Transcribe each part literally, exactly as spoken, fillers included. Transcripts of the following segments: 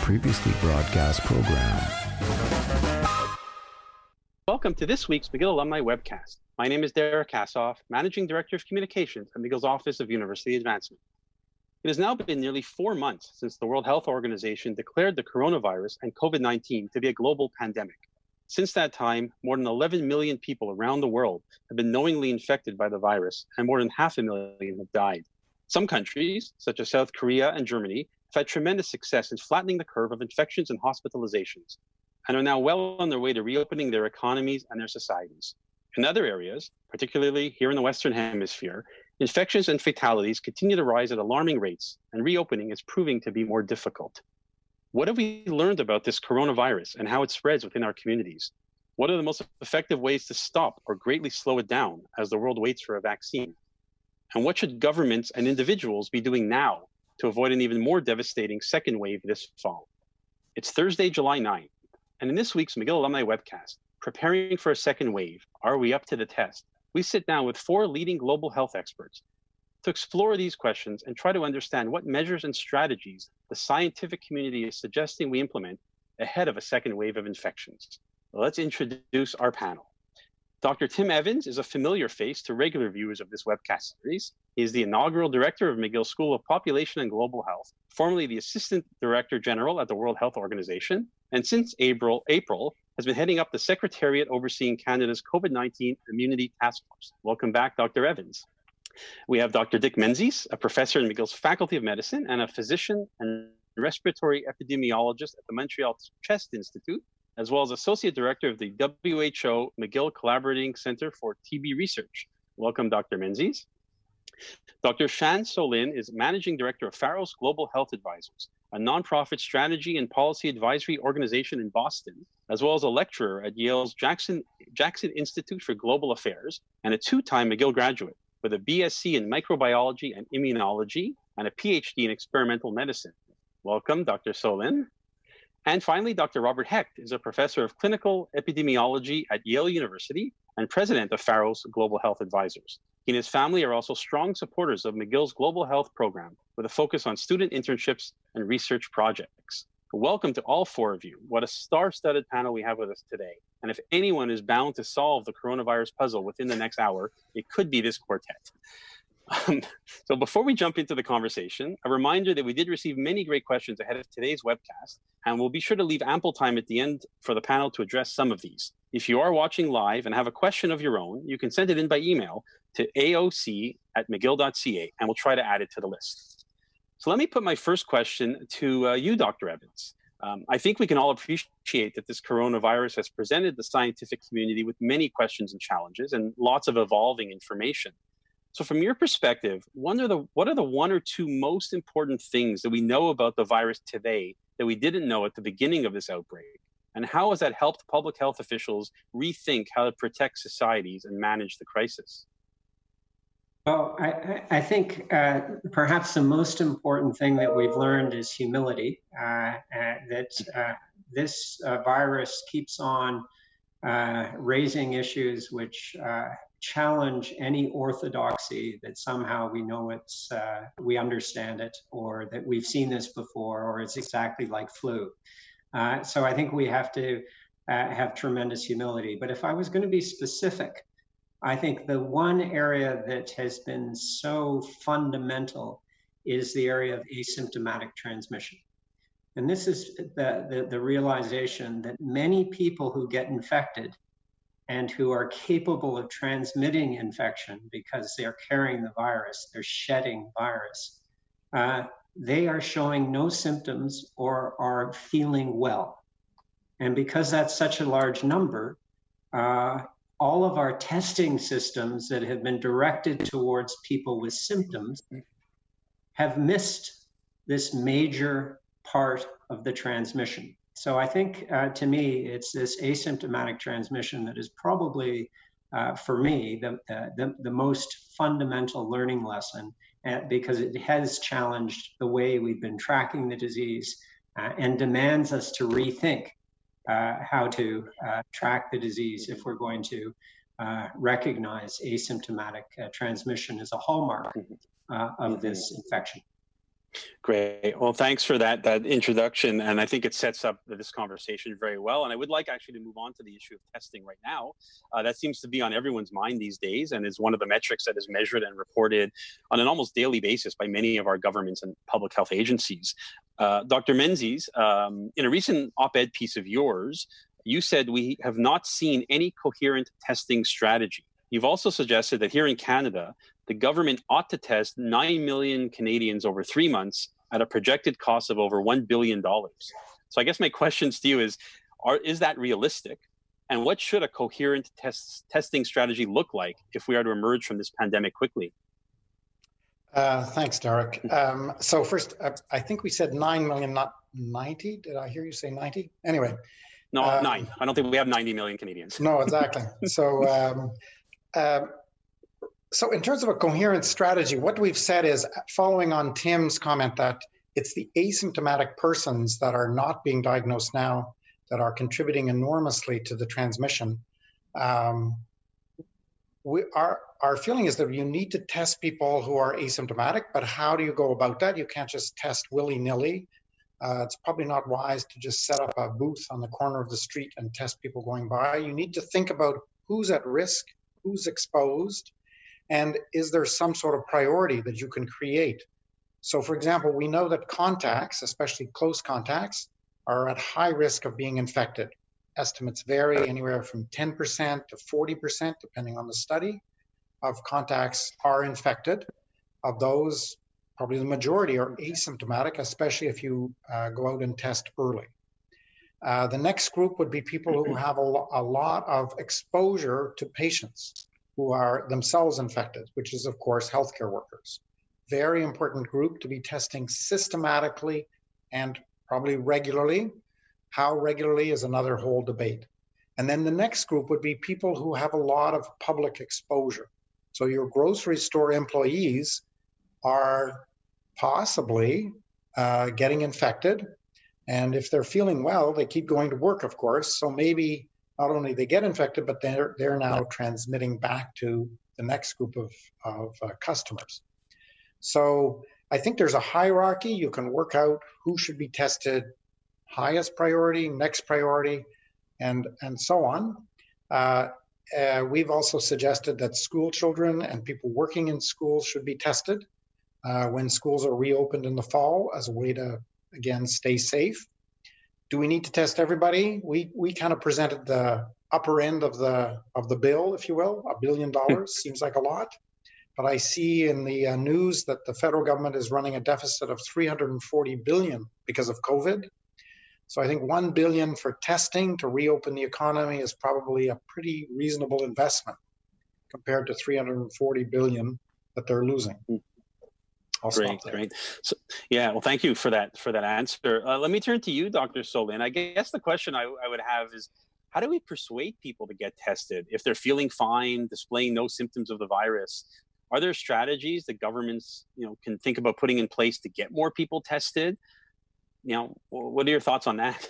previously broadcast program. Welcome to this week's McGill Alumni Webcast. My name is Derek Kassoff, Managing Director of Communications at McGill's Office of University Advancement. It has now been nearly four months since the World Health Organization declared the coronavirus and COVID nineteen to be a global pandemic. Since that time, more than eleven million people around the world have been knowingly infected by the virus, and more than half a million have died. Some countries, such as South Korea and Germany, have had tremendous success in flattening the curve of infections and hospitalizations, and are now well on their way to reopening their economies and their societies. In other areas, particularly here in the Western Hemisphere, infections and fatalities continue to rise at alarming rates, and reopening is proving to be more difficult. What have we learned about this coronavirus and how it spreads within our communities? What are the most effective ways to stop or greatly slow it down as the world waits for a vaccine? And what should governments and individuals be doing now to avoid an even more devastating second wave this fall? It's Thursday, July ninth, and in this week's McGill Alumni Webcast, Preparing for a Second Wave, Are We Up to the Test?, we sit down with four leading global health experts to explore these questions and try to understand what measures and strategies the scientific community is suggesting we implement ahead of a second wave of infections. Let's introduce our panel. Doctor Tim Evans is a familiar face to regular viewers of this webcast series. He is the inaugural director of McGill School of Population and Global Health, formerly the Assistant Director General at the World Health Organization, and since April, April has been heading up the Secretariat overseeing Canada's COVID nineteen Immunity Task Force. Welcome back, Doctor Evans. We have Doctor Dick Menzies, a professor in McGill's Faculty of Medicine and a physician and respiratory epidemiologist at the Montreal Chest Institute, as well as Associate Director of the W H O McGill Collaborating Center for T B Research. Welcome, Doctor Menzies. Doctor Shan Solin is Managing Director of Pharos Global Health Advisors, a nonprofit strategy and policy advisory organization in Boston, as well as a lecturer at Yale's Jackson, Jackson Institute for Global Affairs, and a two-time McGill graduate with a B S c in microbiology and immunology and a P H D in experimental medicine. Welcome, Doctor Solin. And finally, Doctor Robert Hecht is a professor of clinical epidemiology at Yale University and president of Pharos Global Health Advisors. He and his family are also strong supporters of McGill's Global Health Program with a focus on student internships and research projects. Welcome to all four of you. What a star-studded panel we have with us today. And if anyone is bound to solve the coronavirus puzzle within the next hour, it could be this quartet. Um, so before we jump into the conversation, a reminder that we did receive many great questions ahead of today's webcast, and we'll be sure to leave ample time at the end for the panel to address some of these. If you are watching live and have a question of your own, you can send it in by email to A O C at mcgill dot c a, and we'll try to add it to the list. So let me put my first question to uh, you, Doctor Evans. Um, I think we can all appreciate that this coronavirus has presented the scientific community with many questions and challenges and lots of evolving information. So from your perspective, what are, the, what are the one or two most important things that we know about the virus today that we didn't know at the beginning of this outbreak? And how has that helped public health officials rethink how to protect societies and manage the crisis? Well, I, I think uh, perhaps the most important thing that we've learned is humility, uh, uh, that uh, this uh, virus keeps on uh, raising issues which uh, challenge any orthodoxy that somehow we know it's, uh, we understand it, or that we've seen this before, or it's exactly like flu. Uh, so I think we have to uh, have tremendous humility. But if I was going to be specific, I think the one area that has been so fundamental is the area of asymptomatic transmission. And this is the, the, the realization that many people who get infected and who are capable of transmitting infection because they're carrying the virus, they're shedding virus, uh, they are showing no symptoms or are feeling well. And because that's such a large number, uh, all of our testing systems that have been directed towards people with symptoms have missed this major part of the transmission. So I think, uh, to me, it's this asymptomatic transmission that is probably, uh, for me, the, the, the most fundamental learning lesson, uh, because it has challenged the way we've been tracking the disease uh, and demands us to rethink uh, how to uh, track the disease if we're going to uh, recognize asymptomatic uh, transmission as a hallmark uh, of this infection. Great. Well, thanks for that that introduction, and I think it sets up this conversation very well. And I would like actually to move on to the issue of testing right now. Uh, that seems to be on everyone's mind these days, and is one of the metrics that is measured and reported on an almost daily basis by many of our governments and public health agencies. Uh, Doctor Menzies, um, in a recent op-ed piece of yours, you said we have not seen any coherent testing strategy. You've also suggested that here in Canada, the government ought to test nine million Canadians over three months at a projected cost of over one billion dollars. So I guess my questions to you is, are, is that realistic? And what should a coherent test, testing strategy look like if we are to emerge from this pandemic quickly? Uh, thanks, Derek. Um, so first, uh, I think we said nine million, not ninety. Did I hear you say ninety? Anyway. No, um, nine. I don't think we have ninety million Canadians. No, exactly. So, um, uh, so in terms of a coherent strategy, what we've said is, following on Tim's comment that it's the asymptomatic persons that are not being diagnosed now that are contributing enormously to the transmission. Um, we, our, our feeling is that you need to test people who are asymptomatic, but how do you go about that? You can't just test willy-nilly. Uh, it's probably not wise to just set up a booth on the corner of the street and test people going by. You need to think about who's at risk, who's exposed, and is there some sort of priority that you can create? So for example, we know that contacts, especially close contacts, are at high risk of being infected. Estimates vary anywhere from ten percent to forty percent, depending on the study, of contacts are infected. Of those, probably the majority are asymptomatic, especially if you uh, go out and test early. Uh, the next group would be people who have a, lo- a lot of exposure to patients who are themselves infected, which is, of course, healthcare workers. Very important group to be testing systematically and probably regularly. How regularly is another whole debate. And then the next group would be people who have a lot of public exposure. So your grocery store employees are possibly uh, getting infected. And if they're feeling well, they keep going to work, of course. So maybe not only they get infected, but they're, they're now transmitting back to the next group of, of uh, customers. So I think there's a hierarchy. You can work out who should be tested highest priority, next priority, and, and so on. Uh, uh, we've also suggested that school children and people working in schools should be tested uh, when schools are reopened in the fall as a way to, again, stay safe. Do we need to test everybody? We we kind of presented the upper end of the of the bill, if you will. A billion dollars seems like a lot, but I see in the uh, news that the federal government is running a deficit of three hundred forty billion because of COVID. So I think one billion for testing to reopen the economy is probably a pretty reasonable investment compared to three hundred forty billion that they're losing. I'll great, great. So, yeah, well, thank you for that for that answer. Uh, let me turn to you, Doctor Solin. I guess the question I, I would have is, how do we persuade people to get tested if they're feeling fine, displaying no symptoms of the virus? Are there strategies that governments, you know, can think about putting in place to get more people tested? You know, what are your thoughts on that?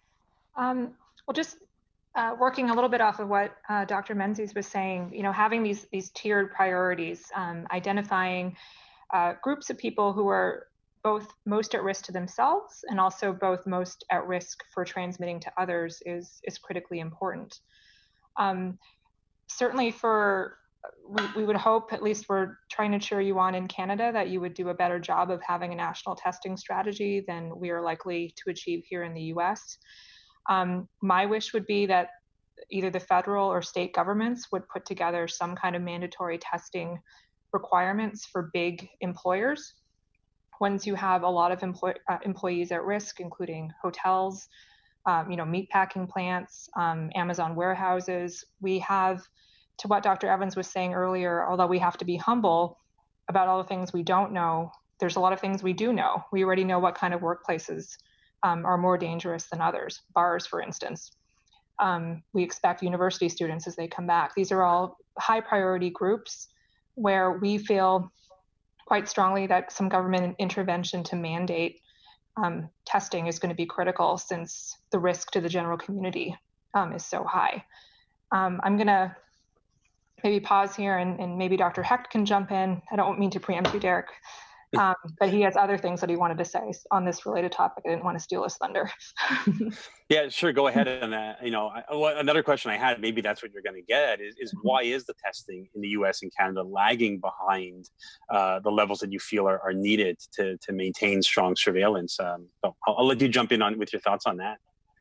Um, well, just uh, working a little bit off of what uh, Doctor Menzies was saying, you know, having these these tiered priorities, um, identifying uh, groups of people who are both most at risk to themselves and also both most at risk for transmitting to others is is critically important. Um, certainly for We, we would hope, at least we're trying to cheer you on in Canada, that you would do a better job of having a national testing strategy than we are likely to achieve here in the U S. Um, my wish would be that either the federal or state governments would put together some kind of mandatory testing requirements for big employers. Ones who have a lot of employ, uh, employees at risk, including hotels, um, you know, meatpacking plants, um, Amazon warehouses. We have, to what Doctor Evans was saying earlier, although we have to be humble about all the things we don't know, there's a lot of things we do know. We already know what kind of workplaces um, are more dangerous than others, bars, for instance. Um, we expect university students as they come back. These are all high priority groups where we feel quite strongly that some government intervention to mandate um, testing is going to be critical, since the risk to the general community um, is so high. Um, I'm going to maybe pause here and, and maybe Doctor Hecht can jump in. I don't mean to preempt you, Derek. Um, but he has other things that he wanted to say on this related topic. I didn't want to steal his thunder. Yeah, sure. Go ahead. And uh, you know, I, another question I had, maybe that's what you're going to get at, is, is why is the testing in the U S and Canada lagging behind uh, the levels that you feel are, are needed to to maintain strong surveillance? Um, so I'll, I'll let you jump in on with your thoughts on that.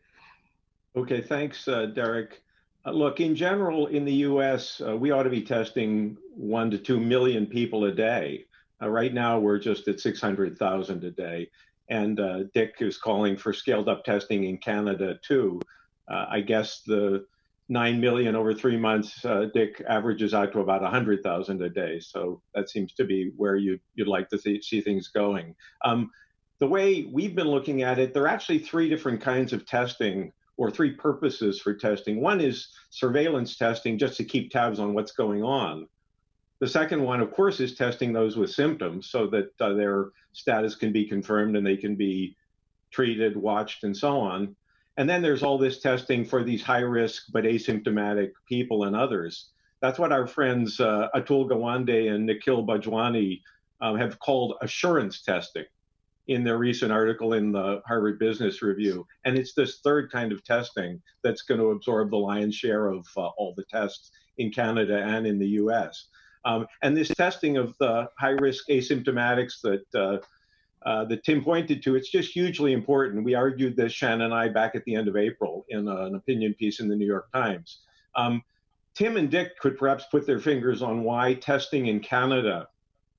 Okay, thanks, uh, Derek. Uh, look, in general, in the U S, uh, we ought to be testing one to two million people a day. Uh, right now, we're just at six hundred thousand a day. And uh, Dick is calling for scaled up testing in Canada too. Uh, I guess the nine million over three months, uh, Dick averages out to about one hundred thousand a day. So that seems to be where you, you'd like to th- see things going. Um, the way we've been looking at it, there are actually three different kinds of testing, or three purposes for testing. One is surveillance testing, just to keep tabs on what's going on. The second one, of course, is testing those with symptoms so that uh, their status can be confirmed and they can be treated, watched, and so on. And then there's all this testing for these high risk but asymptomatic people and others. That's what our friends uh, Atul Gawande and Nikhil Bajwani um, have called assurance testing in their recent article in the Harvard Business Review. And it's this third kind of testing that's going to absorb the lion's share of uh, all the tests in Canada and in the U S. Um, and this testing of the high-risk asymptomatics that uh, uh, that Tim pointed to, it's just hugely important. We argued this, Shannon and I, back at the end of April in uh, an opinion piece in the New York Times. Um, Tim and Dick could perhaps put their fingers on why testing in Canada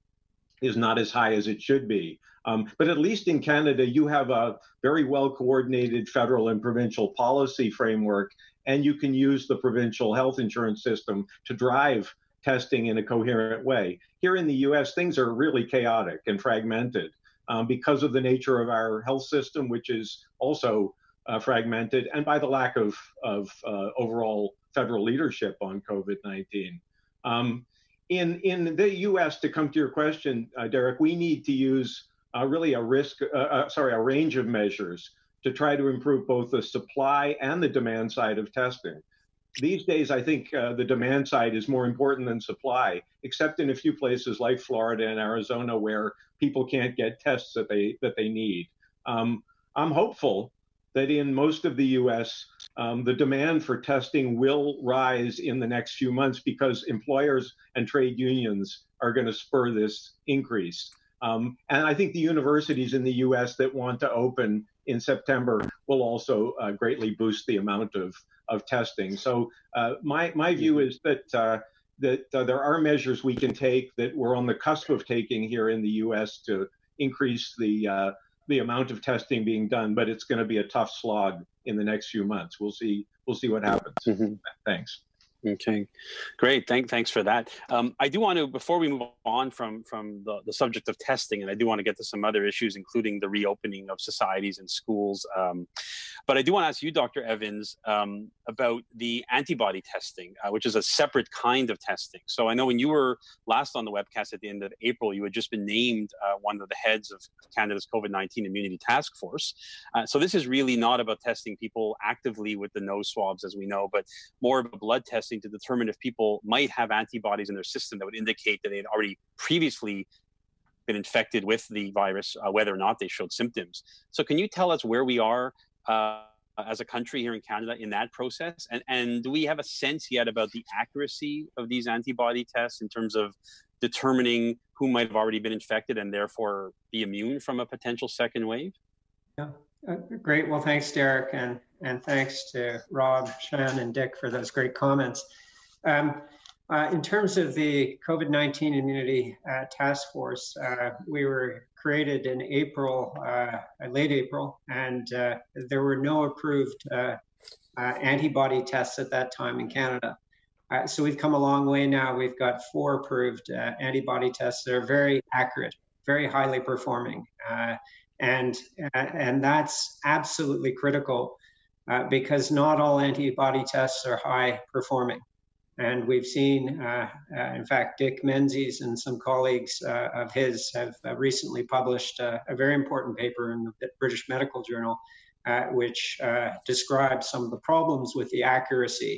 is not as high as it should be. Um, but at least in Canada, you have a very well-coordinated federal and provincial policy framework, and you can use the provincial health insurance system to drive testing in a coherent way. Here in the U S, things are really chaotic and fragmented um, because of the nature of our health system, which is also uh, fragmented, and by the lack of, of uh, overall federal leadership on COVID nineteen. Um, in, in the U S, to come to your question, uh, Derek, we need to use uh, really a risk, uh, uh, sorry, a range of measures to try to improve both the supply and the demand side of testing. These days, I think uh, the demand side is more important than supply, except in a few places like Florida and Arizona, where people can't get tests that they that they need. Um, I'm hopeful that in most of the U S, um, the demand for testing will rise in the next few months because employers and trade unions are going to spur this increase. Um, and I think the universities in the U S that want to open in September will also uh, greatly boost the amount of of testing. So uh, my my view is that uh, that uh, there are measures we can take that we're on the cusp of taking here in the U S to increase the uh, the amount of testing being done, but it's going to be a tough slog in the next few months. We'll see. We'll see what happens. Mm-hmm. Thanks. Okay, great. Thank, thanks for that. Um, I do want to, before we move on from, from the, the subject of testing, and I do want to get to some other issues, including the reopening of societies and schools. Um, but I do want to ask you, Doctor Evans, um, about the antibody testing, uh, which is a separate kind of testing. So I know when you were last on the webcast at the end of April, you had just been named uh, one of the heads of Canada's COVID nineteen Immunity Task Force. Uh, so this is really not about testing people actively with the nose swabs, as we know, but more of a blood test to determine if people might have antibodies in their system that would indicate that they had already previously been infected with the virus, uh, whether or not they showed symptoms. So can you tell us where we are uh, as a country here in Canada in that process? And, and do we have a sense yet about the accuracy of these antibody tests in terms of determining who might have already been infected and therefore be immune from a potential second wave? Yeah, uh, great. Well, thanks, Derek. And And thanks to Rob, Shan, and Dick for those great comments. Um, uh, in terms of the COVID nineteen Immunity uh, Task Force, uh, we were created in April, uh, late April, and uh, there were no approved uh, uh, antibody tests at that time in Canada. Uh, so we've come a long way now. We've got four approved uh, antibody tests that are very accurate, very highly performing. Uh, and, uh, and that's absolutely critical. Uh, because not all antibody tests are high performing. And we've seen, uh, uh, in fact, Dick Menzies and some colleagues uh, of his have uh, recently published uh, a very important paper in the British Medical Journal, uh, which uh, describes some of the problems with the accuracy.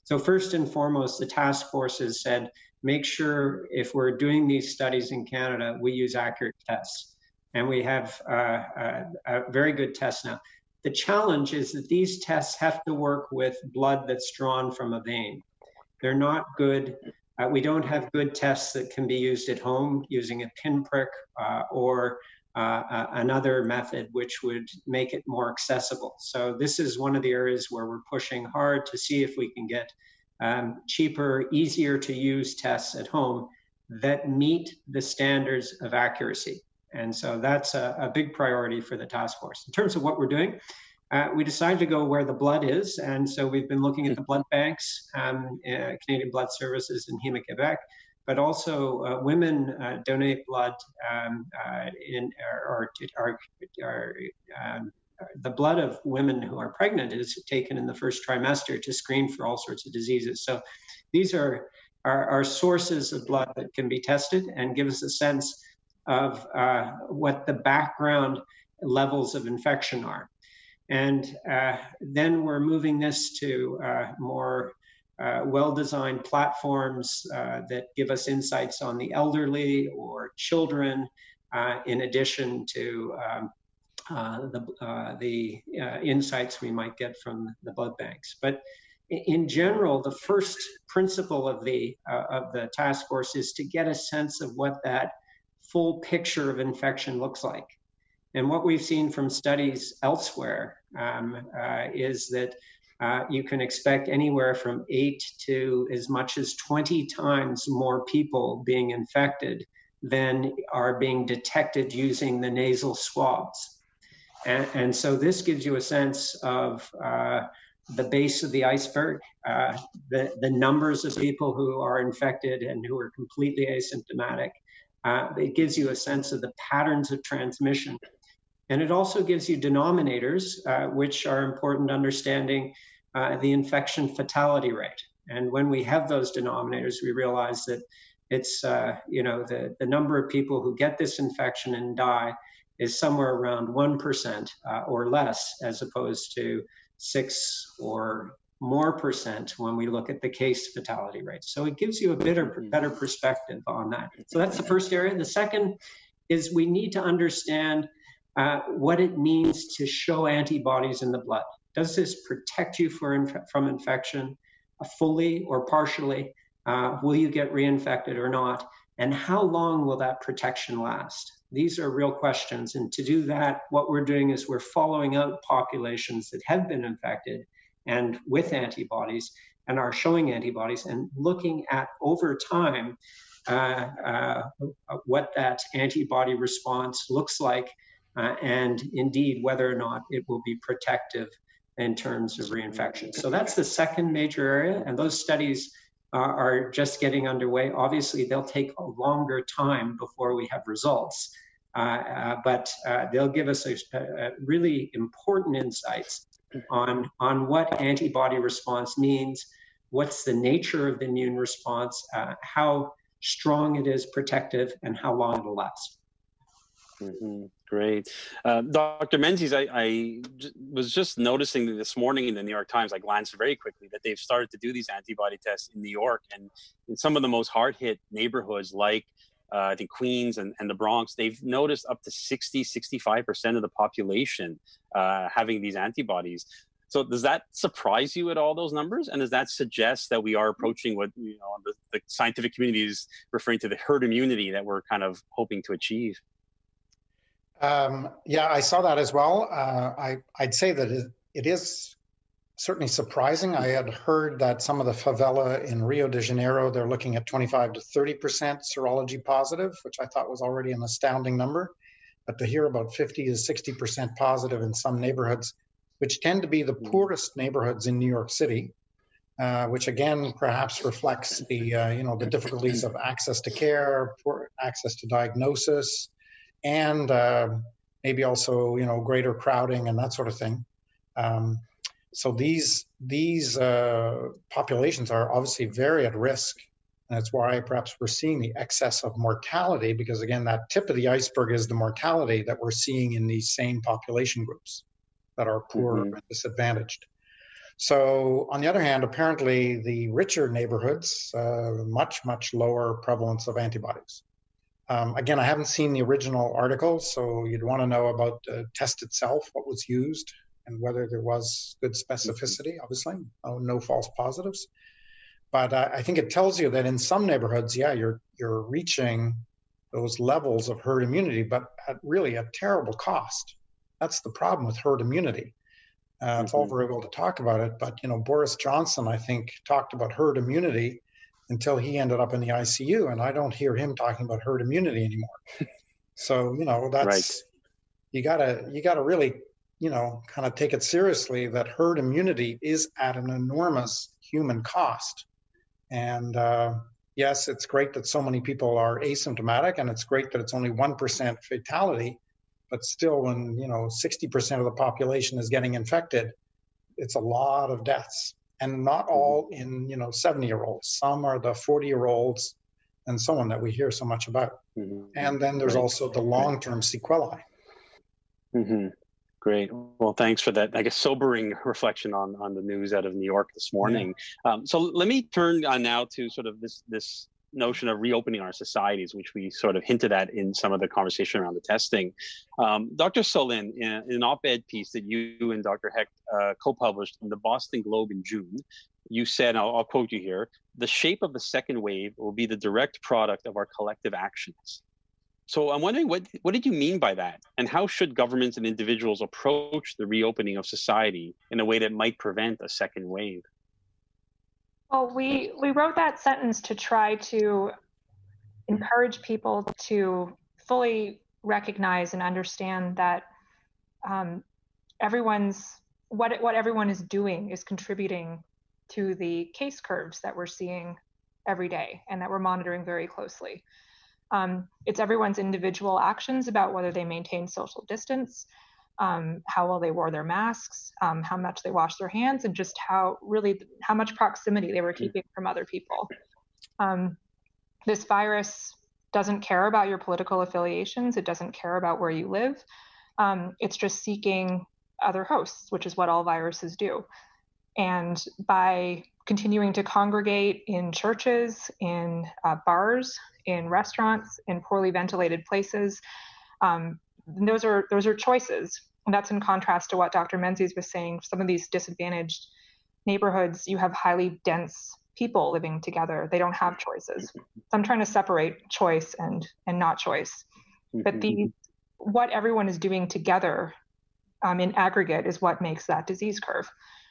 So first and foremost, the task force has said, make sure if we're doing these studies in Canada, we use accurate tests. And we have uh, a, a very good test now. The challenge is that these tests have to work with blood that's drawn from a vein. They're not good. Uh, we don't have good tests that can be used at home using a pinprick uh, or uh, uh, another method which would make it more accessible. So this is one of the areas where we're pushing hard to see if we can get um, cheaper, easier to use tests at home that meet the standards of accuracy. And so that's a, a big priority for the task force. In terms of what we're doing, uh, we decided to go where the blood is. And so we've been looking at the blood banks, um, uh, Canadian Blood Services and Héma-Québec, but also uh, women uh, donate blood um, uh, in, or, or, or um, the blood of women who are pregnant is taken in the first trimester to screen for all sorts of diseases. So these are, are, are sources of blood that can be tested and give us a sense of uh, what the background levels of infection are. And uh, then we're moving this to uh, more uh, well-designed platforms uh, that give us insights on the elderly or children, uh, in addition to um, uh, the, uh, the uh, insights we might get from the blood banks. But in general, the first principle of the, uh, of the task force is to get a sense of what that full picture of infection looks like. And what we've seen from studies elsewhere um, uh, is that uh, you can expect anywhere from eight to as much as twenty times more people being infected than are being detected using the nasal swabs. And, and so this gives you a sense of uh, the base of the iceberg, uh, the, the numbers of people who are infected and who are completely asymptomatic. Uh, it gives you a sense of the patterns of transmission. And it also gives you denominators, uh, which are important understanding uh, the infection fatality rate. And when we have those denominators, we realize that it's, uh, you know, the, the number of people who get this infection and die is somewhere around one percent uh, or less, as opposed to six or more percent when we look at the case fatality rate. So it gives you a better, better perspective on that. So that's the first area. The second is we need to understand uh, what it means to show antibodies in the blood. Does this protect you for inf from infection uh, fully or partially? Uh, will you get reinfected or not? And how long will that protection last? These are real questions. And to do that, what we're doing is we're following out populations that have been infected and with antibodies and are showing antibodies and looking at over time uh, uh, what that antibody response looks like uh, and indeed whether or not it will be protective in terms of reinfection. So that's the second major area, and those studies uh, are just getting underway. Obviously, they'll take a longer time before we have results, uh, uh, but uh, they'll give us a, a really important insights on, on what antibody response means, what's the nature of the immune response, uh, how strong it is protective, and how long it'll last. Mm-hmm. Great. Uh, Doctor Menzies, I, I j was just noticing this morning in the New York Times, I glanced very quickly, that they've started to do these antibody tests in New York, and in some of the most hard-hit neighborhoods like uh, I think Queens and, and the Bronx, they've noticed up to sixty, sixty-five percent of the population uh, having these antibodies. So does that surprise you at all, those numbers? And does that suggest that we are approaching what, you know, the, the scientific community is referring to the herd immunity that we're kind of hoping to achieve? Um, yeah, I saw that as well. Uh, I, I'd say that it, it is certainly surprising. I had heard that some of the favela in Rio de Janeiro, they're looking at twenty-five to thirty percent serology positive, which I thought was already an astounding number. But to hear about fifty to sixty percent positive in some neighborhoods, which tend to be the poorest neighborhoods in New York City, uh, which again perhaps reflects the uh, you know the difficulties of access to care, poor access to diagnosis, and uh, maybe also you know greater crowding and that sort of thing. Um, so these these uh, populations are obviously very at risk, and that's why perhaps we're seeing the excess of mortality, because again that tip of the iceberg is the mortality that we're seeing in these same population groups that are poor mm-hmm. and disadvantaged. So on the other hand, apparently the richer neighborhoods, uh, much, much lower prevalence of antibodies. Um, again, I haven't seen the original article, so you'd want to know about the test itself, what was used, and whether there was good specificity, obviously, no, no false positives. But uh, I think it tells you that in some neighborhoods, yeah, you're you're reaching those levels of herd immunity, but at really a terrible cost. That's the problem with herd immunity. Uh, it's all very well to talk about it, but you know, Boris Johnson, I think, talked about herd immunity until he ended up in the I C U, and I don't hear him talking about herd immunity anymore. So you know, that's right. you gotta you gotta really you know kind of take it seriously that herd immunity is at an enormous human cost. And uh, yes, it's great that so many people are asymptomatic, and it's great that it's only one percent fatality. But still, when you know sixty percent of the population is getting infected, it's a lot of deaths, and not all in you know seventy-year-olds. Some are the forty-year-olds, and so on that we hear so much about. Mm-hmm. And then there's right. also the long-term sequelae. Mm-hmm. Great. Well, thanks for that, I guess, sobering reflection on on the news out of New York this morning. Yeah. Um, so let me turn on now to sort of this this. notion of reopening our societies, which we sort of hinted at in some of the conversation around the testing. Um, Doctor Solin, in, in an op-ed piece that you and Doctor Hecht uh, co-published in the Boston Globe in June, you said, I'll, I'll quote you here, "The shape of the second wave will be the direct product of our collective actions." So I'm wondering, what, what did you mean by that? And how should governments and individuals approach the reopening of society in a way that might prevent a second wave? Well, we, we wrote that sentence to try to encourage people to fully recognize and understand that um, everyone's what what everyone is doing is contributing to the case curves that we're seeing every day and that we're monitoring very closely. Um, it's everyone's individual actions about whether they maintain social distance, um, how well they wore their masks, um, how much they washed their hands, and just how really how much proximity they were keeping from other people. Um, this virus doesn't care about your political affiliations. It doesn't care about where you live. Um, it's just seeking other hosts, which is what all viruses do. And by continuing to congregate in churches, in uh, bars, in restaurants, in poorly ventilated places, um, those are those are choices. And that's in contrast to what Doctor Menzies was saying. Some of these disadvantaged neighborhoods, you have highly dense people living together. They don't have choices. So I'm trying to separate choice and and not choice. But the what everyone is doing together um, in aggregate is what makes that disease curve.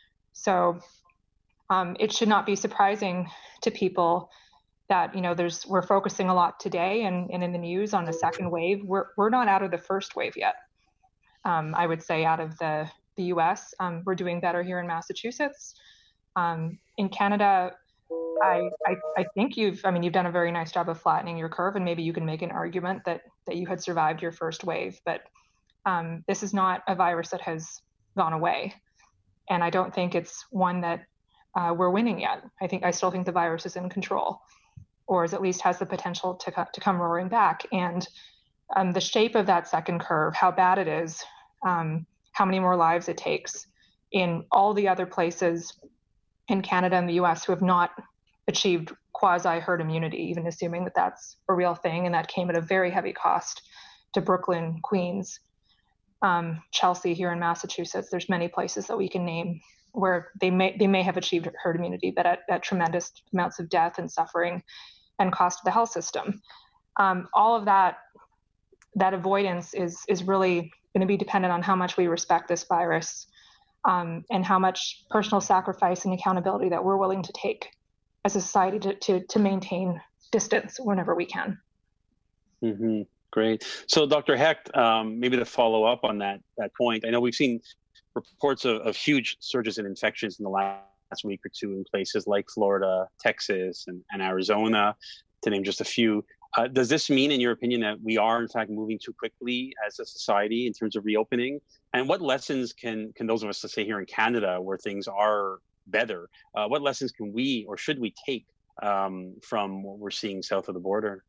So um, it should not be surprising to people that, you know, there's we're focusing a lot today and, and in the news on the second wave. We're we're not out of the first wave yet. Um, I would say out of the, the U S, um, we're doing better here in Massachusetts. Um, in Canada, I, I I think you've, I mean, you've done a very nice job of flattening your curve, and maybe you can make an argument that that you had survived your first wave, but um, this is not a virus that has gone away. And I don't think it's one that uh, we're winning yet. I think I still think the virus is in control, or is at least has the potential to to come roaring back. And um, the shape of that second curve, how bad it is, um, how many more lives it takes in all the other places in Canada and the U S who have not achieved quasi herd immunity, even assuming that that's a real thing, and that came at a very heavy cost to Brooklyn, Queens, um, Chelsea here in Massachusetts. There's many places that we can name where they may they may have achieved herd immunity, but at, at tremendous amounts of death and suffering and cost to the health system. Um, all of that that avoidance is is really going to be dependent on how much we respect this virus, um, and how much personal sacrifice and accountability that we're willing to take as a society to to, to maintain distance whenever we can. Mm-hmm. Great. So, Doctor Hecht, um, maybe to follow up on that that point, I know we've seen reports of, of huge surges in infections in the last week or two in places like Florida, Texas, and, and Arizona, to name just a few. Uh, does this mean, in your opinion, that we are, in fact, moving too quickly as a society in terms of reopening? And what lessons can can those of us, let's say, here in Canada, where things are better, uh, what lessons can we or should we take um, from what we're seeing south of the border?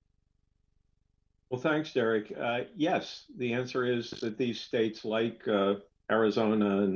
Well, thanks, Derek. Uh, yes, the answer is that these states like uh, Arizona and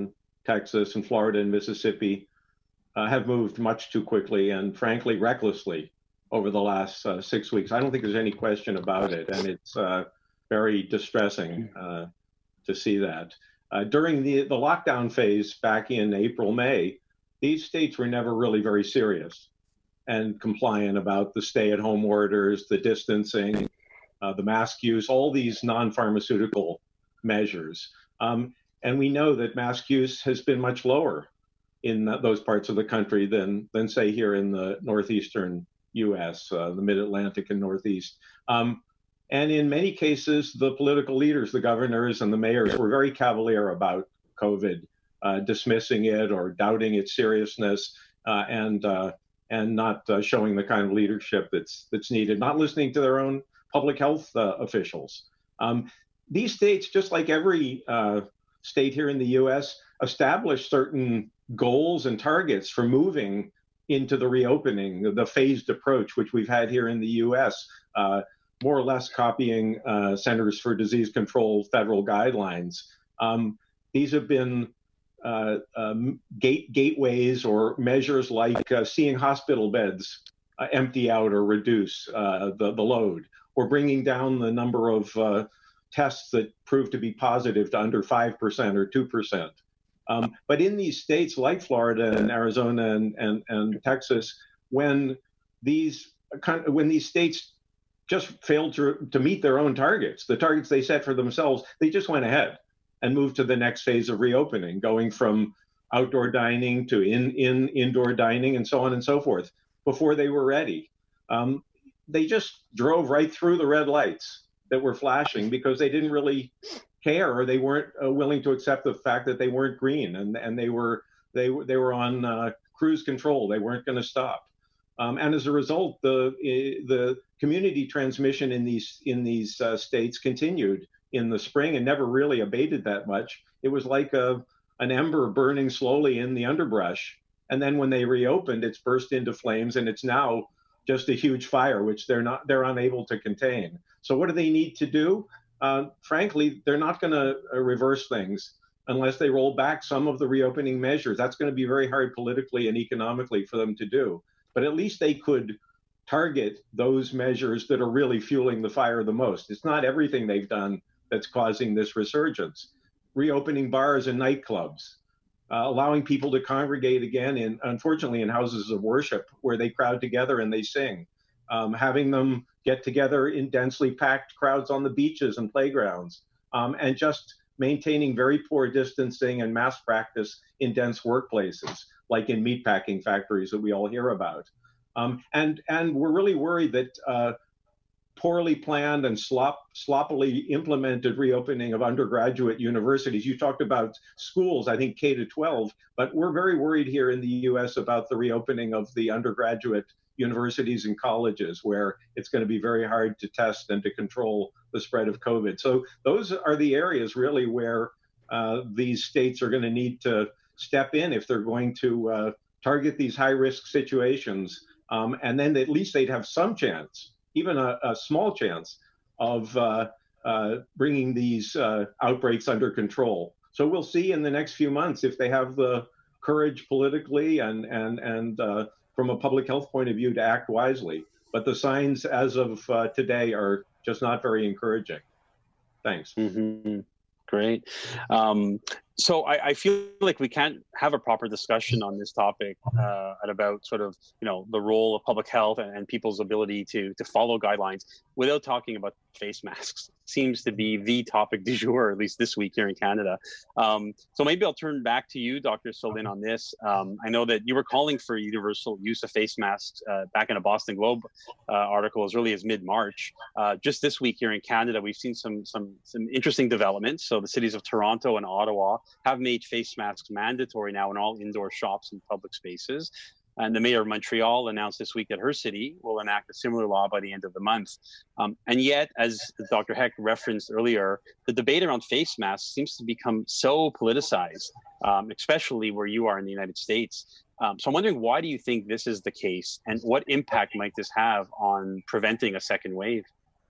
Texas, and Florida and Mississippi uh, have moved much too quickly and frankly recklessly over the last uh, six weeks. I don't think there's any question about it, and it's uh, very distressing uh, to see that. Uh, during the, the lockdown phase back in April, May, these states were never really very serious and compliant about the stay-at-home orders, the distancing, uh, the mask use, all these non-pharmaceutical measures. Um, and we know that mask use has been much lower in th- those parts of the country than, than say, here in the northeastern U S, uh, the mid-Atlantic and Northeast. Um, and in many cases, the political leaders, the governors and the mayors, were very cavalier about COVID, uh, dismissing it or doubting its seriousness, uh, and uh, and not uh, showing the kind of leadership that's that's needed, not listening to their own public health uh, officials. Um, these states, just like every uh, state here in the U S, established certain goals and targets for moving into the reopening, the phased approach, which we've had here in the U S, uh, more or less copying uh, Centers for Disease Control federal guidelines. Um, these have been uh, um, gate gateways or measures like uh, seeing hospital beds uh, empty out or reduce uh, the, the load, or bringing down the number of uh, tests that prove to be positive to under five percent or two percent. Um, but in these states like Florida and Arizona and, and, and Texas, when these when these states just failed to, to meet their own targets, the targets they set for themselves, they just went ahead and moved to the next phase of reopening, going from outdoor dining to in, in indoor dining and so on and so forth before they were ready. Um, they just drove right through the red lights that were flashing because they didn't really care, or they weren't uh, willing to accept the fact that they weren't green, and and they were they they were on uh, cruise control. They weren't going to stop, um, and as a result, the the community transmission in these in these uh, states continued in the spring and never really abated that much. It was like a an ember burning slowly in the underbrush, and then when they reopened, it's burst into flames, and it's now just a huge fire, which they're not they're unable to contain. So what do they need to do? Uh, frankly, they're not going to uh, reverse things unless they roll back some of the reopening measures. That's going to be very hard politically and economically for them to do. But at least they could target those measures that are really fueling the fire the most. It's not everything they've done that's causing this resurgence. Reopening bars and nightclubs, uh, allowing people to congregate again, in, unfortunately, in houses of worship where they crowd together and they sing. Um, having them get together in densely packed crowds on the beaches and playgrounds, um, and just maintaining very poor distancing and mask practice in dense workplaces, like in meatpacking factories that we all hear about. Um, and, and we're really worried that uh, poorly planned and slop, sloppily implemented reopening of undergraduate universities. You talked about schools, I think K to twelve, but we're very worried here in the U S about the reopening of the undergraduate universities and colleges, where it's going to be very hard to test and to control the spread of COVID. So those are the areas really where uh, these states are going to need to step in if they're going to uh, target these high-risk situations. Um, and then at least they'd have some chance, even a, a small chance, of uh, uh, bringing these uh, outbreaks under control. So we'll see in the next few months if they have the courage politically and, and, and uh, from a public health point of view to act wisely. But the signs as of uh, today are just not very encouraging. Thanks. Mm-hmm. Great. Um, so I, I feel like we can't have a proper discussion on this topic uh, at about sort of, you know, the role of public health and, and people's ability to to follow guidelines without talking about face masks. Seems to be the topic du jour, at least this week here in Canada. Um, so maybe I'll turn back to you, Doctor Solin, on this. Um, I know that you were calling for universal use of face masks uh, back in a Boston Globe uh, article as early as mid-March. Uh, just this week here in Canada, we've seen some some some interesting developments. So the cities of Toronto and Ottawa have made face masks mandatory now in all indoor shops and public spaces. And the mayor of Montreal announced this week that her city will enact a similar law by the end of the month. Um, and yet, as Doctor Hecht referenced earlier, the debate around face masks seems to become so politicized, um, especially where you are in the United States. Um, so I'm wondering, why do you think this is the case, and what impact might this have on preventing a second wave?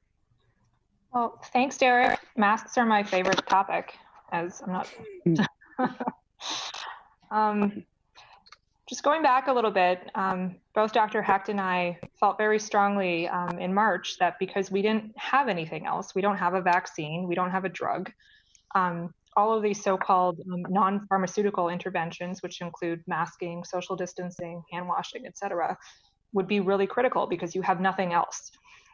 Well, thanks, Derek. Masks are my favorite topic, as I'm not... Um, just going back a little bit, um, both Doctor Hecht and I felt very strongly um, in March that because we didn't have anything else, we don't have a vaccine, we don't have a drug, um, all of these so-called um, non-pharmaceutical interventions, which include masking, social distancing, hand washing, et cetera, would be really critical because you have nothing else.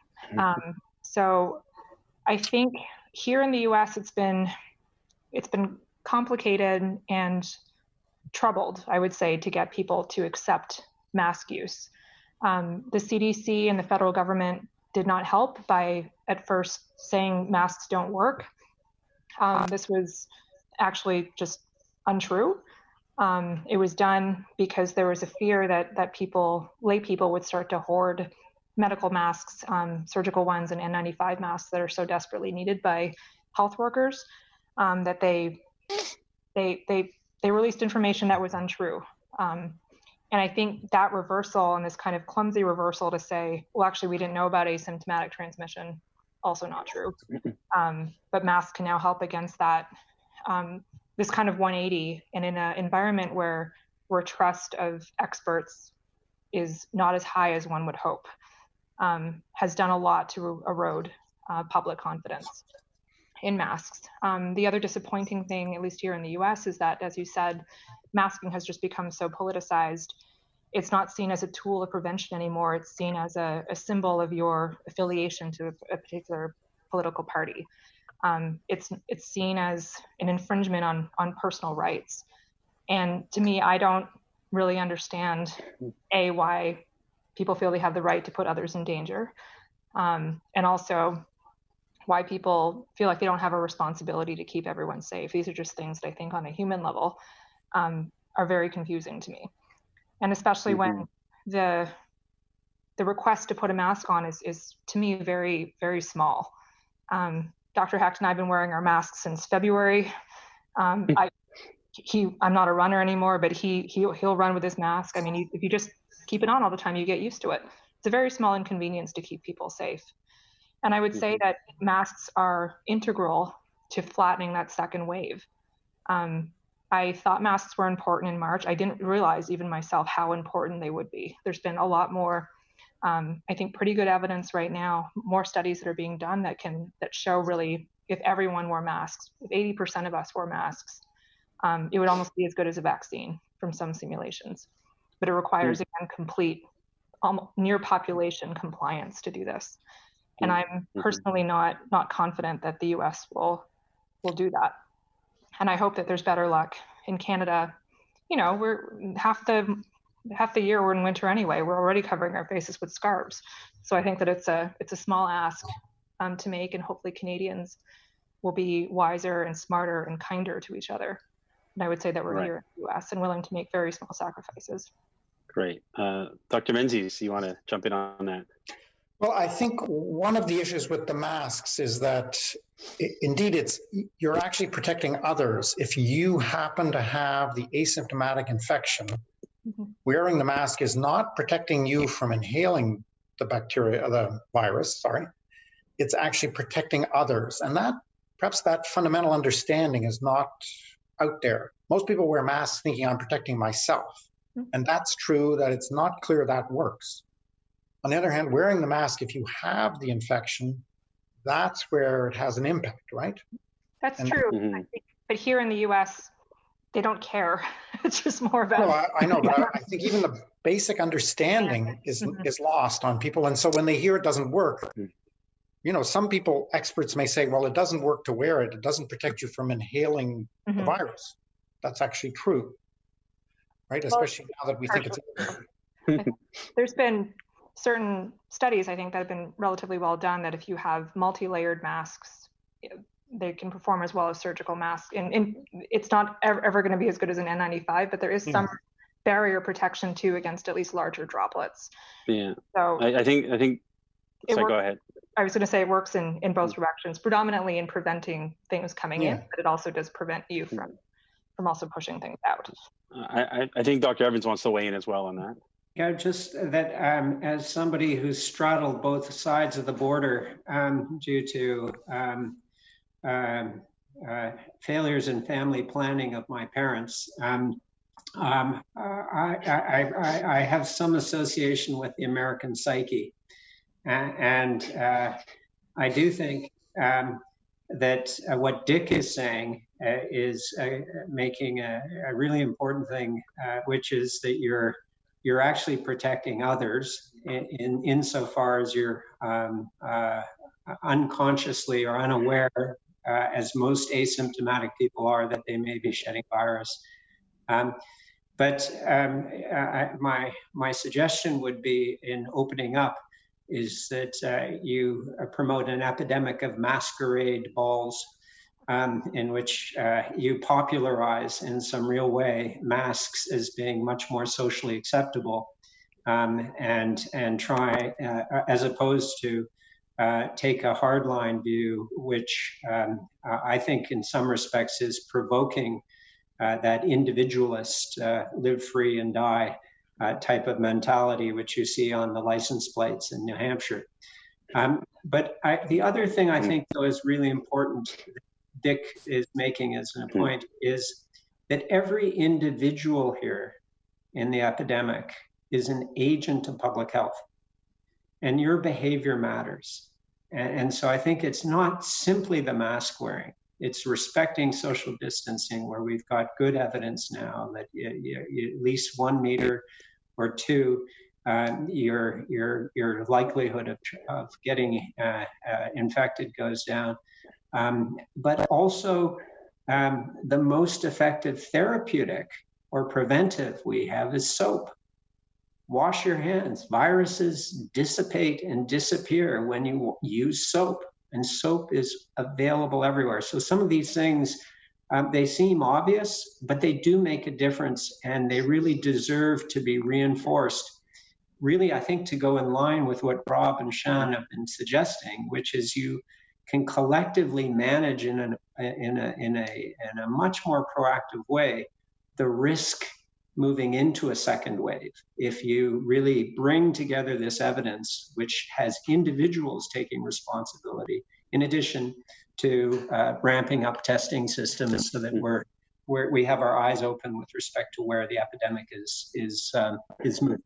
Um, so I think here in the U S, it's been it's been complicated and troubled, I would say, to get people to accept mask use. Um, the C D C and the federal government did not help by at first saying masks don't work. Um, this was actually just untrue. Um, it was done because there was a fear that that people, lay people, would start to hoard medical masks, um, surgical ones, and N ninety-five masks that are so desperately needed by health workers, um, that they they they they released information that was untrue. Um, and I think that reversal and this kind of clumsy reversal to say, well, actually, we didn't know about asymptomatic transmission, also not true. Um, but masks can now help against that. Um, this kind of one eighty, and in an environment where where trust of experts is not as high as one would hope, um, has done a lot to erode uh, public confidence in masks. Um, the other disappointing thing, at least here in the U S, is that, as you said, masking has just become so politicized. It's not seen as a tool of prevention anymore. It's seen as a, a symbol of your affiliation to a, a particular political party. Um, it's it's seen as an infringement on on personal rights. And to me, I don't really understand, A, why people feel they have the right to put others in danger, um, and also why people feel like they don't have a responsibility to keep everyone safe. These are just things that I think on a human level um, are very confusing to me. And especially mm-hmm. when the the request to put a mask on is, is to me, very, very small. Um, Doctor Hecht and I have been wearing our masks since February. Um, I, he, I'm not a runner anymore, but he, he, he'll run with his mask. I mean, you, if you just keep it on all the time, you get used to it. It's a very small inconvenience to keep people safe. And I would say that masks are integral to flattening that second wave. Um, I thought masks were important in March. I didn't realize even myself how important they would be. There's been a lot more, um, I think, pretty good evidence right now, more studies that are being done that can that show really if everyone wore masks, if eighty percent of us wore masks, um, it would almost be as good as a vaccine from some simulations. But it requires, mm-hmm. again, complete, almost near population compliance to do this. And I'm personally not not confident that the U S will will do that. And I hope that there's better luck. In Canada, you know, we're half the half the year we're in winter anyway. We're already covering our faces with scarves. So I think that it's a it's a small ask um, to make, and hopefully Canadians will be wiser and smarter and kinder to each other. And I would say that we're right. here in the U S and willing to make very small sacrifices. Great. Uh, Doctor Menzies, you want to jump in on that? Well, I think one of the issues with the masks is that indeed it's you're actually protecting others. If you happen to have the asymptomatic infection, mm-hmm. wearing the mask is not protecting you from inhaling the bacteria, the virus, sorry. It's actually protecting others. And that perhaps that fundamental understanding is not out there. Most people wear masks thinking I'm protecting myself. Mm-hmm. And that's true that it's not clear that works. On the other hand, wearing the mask, if you have the infection, that's where it has an impact, right? That's and, true. Mm-hmm. I think, but here in the U S, they don't care. It's just more about. No, I, I know, but I, I think even the basic understanding is mm-hmm. is lost on people. And so when they hear it doesn't work, you know, some people, experts may say, well, it doesn't work to wear it. It doesn't protect you from inhaling mm-hmm. the virus. That's actually true, right? Well, especially now that we think it's. There's been certain studies, I think, that have been relatively well done, that if you have multi-layered masks, they can perform as well as surgical masks. And, and it's not ever, ever going to be as good as an N ninety-five, but there is some yeah. barrier protection too against at least larger droplets. Yeah. So I, I think I think. So works, go ahead. I was going to say it works in in both mm-hmm. directions, predominantly in preventing things coming yeah. in, but it also does prevent you from from also pushing things out. I I think Doctor Evans wants to weigh in as well on that. Yeah, just that um, as somebody who's straddled both sides of the border um, due to um, uh, uh, failures in family planning of my parents, um, Um, I, I, I, I have some association with the American psyche. And uh, I do think um, that uh, what Dick is saying uh, is uh, making a, a really important thing, uh, which is that you're you're actually protecting others in, in insofar as you're um, uh, unconsciously or unaware, uh, as most asymptomatic people are, that they may be shedding virus. Um, but um, I, my my suggestion would be, in opening up, is that uh, you promote an epidemic of masquerade balls, um, in which uh, you popularize in some real way masks as being much more socially acceptable, um, and and try, uh, as opposed to uh, take a hardline view, which um, I think in some respects is provoking uh, that individualist uh, live free and die Uh, type of mentality, which you see on the license plates in New Hampshire. Um, but I, the other thing I think, though, is really important, Dick is making as a point, is that every individual here in the epidemic is an agent of public health, and your behavior matters. And, and so I think it's not simply the mask wearing, it's respecting social distancing, where we've got good evidence now that you, you, you, at least one meter or two, uh, your your your likelihood of, of getting uh, uh, infected goes down. Um, but also, um, the most effective therapeutic or preventive we have is soap. Wash your hands. Viruses dissipate and disappear when you use soap. And soap is available everywhere. So some of these things, um, they seem obvious, but they do make a difference, and they really deserve to be reinforced. Really, I think, to go in line with what Rob and Sean have been suggesting, which is you can collectively manage in a, in a, in a, in a much more proactive way the risk moving into a second wave. If you really bring together this evidence, which has individuals taking responsibility, in addition to uh, ramping up testing systems so that we're, we're, we have our eyes open with respect to where the epidemic is, is, um, is moving.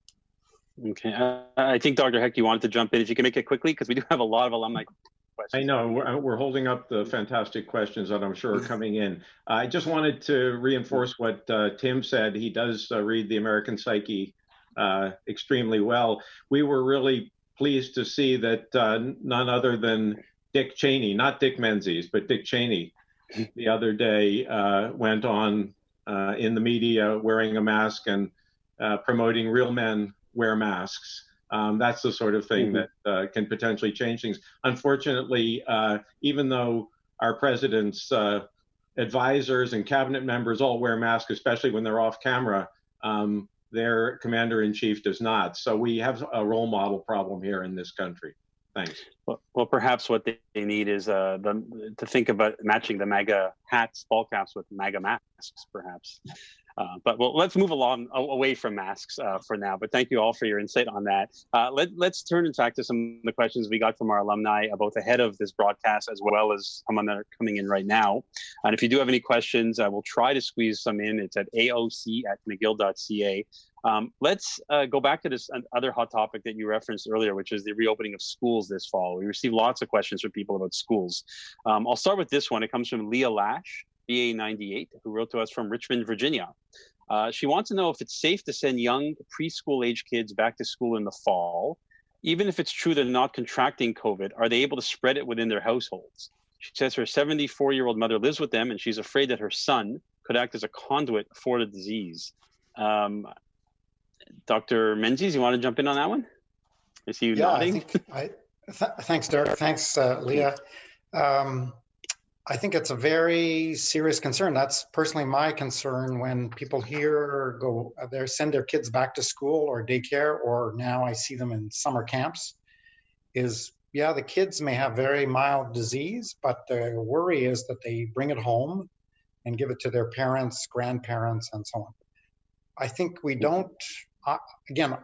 Okay, uh, I think Doctor Hecht, you wanted to jump in. If you can make it quickly, because we do have a lot of alumni questions. I know, we're, we're holding up the fantastic questions that I'm sure are coming in. I just wanted to reinforce what uh, Tim said. He does uh, read the American psyche uh, extremely well. We were really pleased to see that uh, none other than Dick Cheney, not Dick Menzies, but Dick Cheney, the other day uh, went on uh, in the media wearing a mask and uh, promoting real men wear masks. Um, that's the sort of thing mm-hmm. that uh, can potentially change things. Unfortunately, uh, even though our president's uh, advisors and cabinet members all wear masks, especially when they're off camera, um, their commander-in-chief does not. So we have a role model problem here in this country. Thanks. Well, well perhaps what they need is uh, the, to think about matching the MAGA hats, ball caps with MAGA masks, perhaps. Uh, but well, let's move along away from masks uh, for now. But thank you all for your insight on that. Uh, let, let's turn in fact to some of the questions we got from our alumni, uh, both ahead of this broadcast as well as some that are coming in right now. And if you do have any questions, I will try to squeeze some in. It's at A O C at McGill dot C A. Um, let's uh, go back to this other hot topic that you referenced earlier, which is the reopening of schools this fall. We received lots of questions from people about schools. Um, I'll start with this one. It comes from Leah Lash, B A ninety-eight, who wrote to us from Richmond, Virginia. Uh, she wants to know if it's safe to send young preschool age kids back to school in the fall. Even if it's true they're not contracting COVID, are they able to spread it within their households? She says her seventy-four-year-old mother lives with them, and she's afraid that her son could act as a conduit for the disease. Um, Doctor Menzies, you want to jump in on that one? I see you yeah, nodding. I think I, th thanks, Derek. Thanks, uh, Leah. Um, I think it's a very serious concern. That's personally my concern when people here go, they send their kids back to school or daycare, or now I see them in summer camps, is, yeah, the kids may have very mild disease, but the worry is that they bring it home and give it to their parents, grandparents, and so on. I think we don't, uh, again,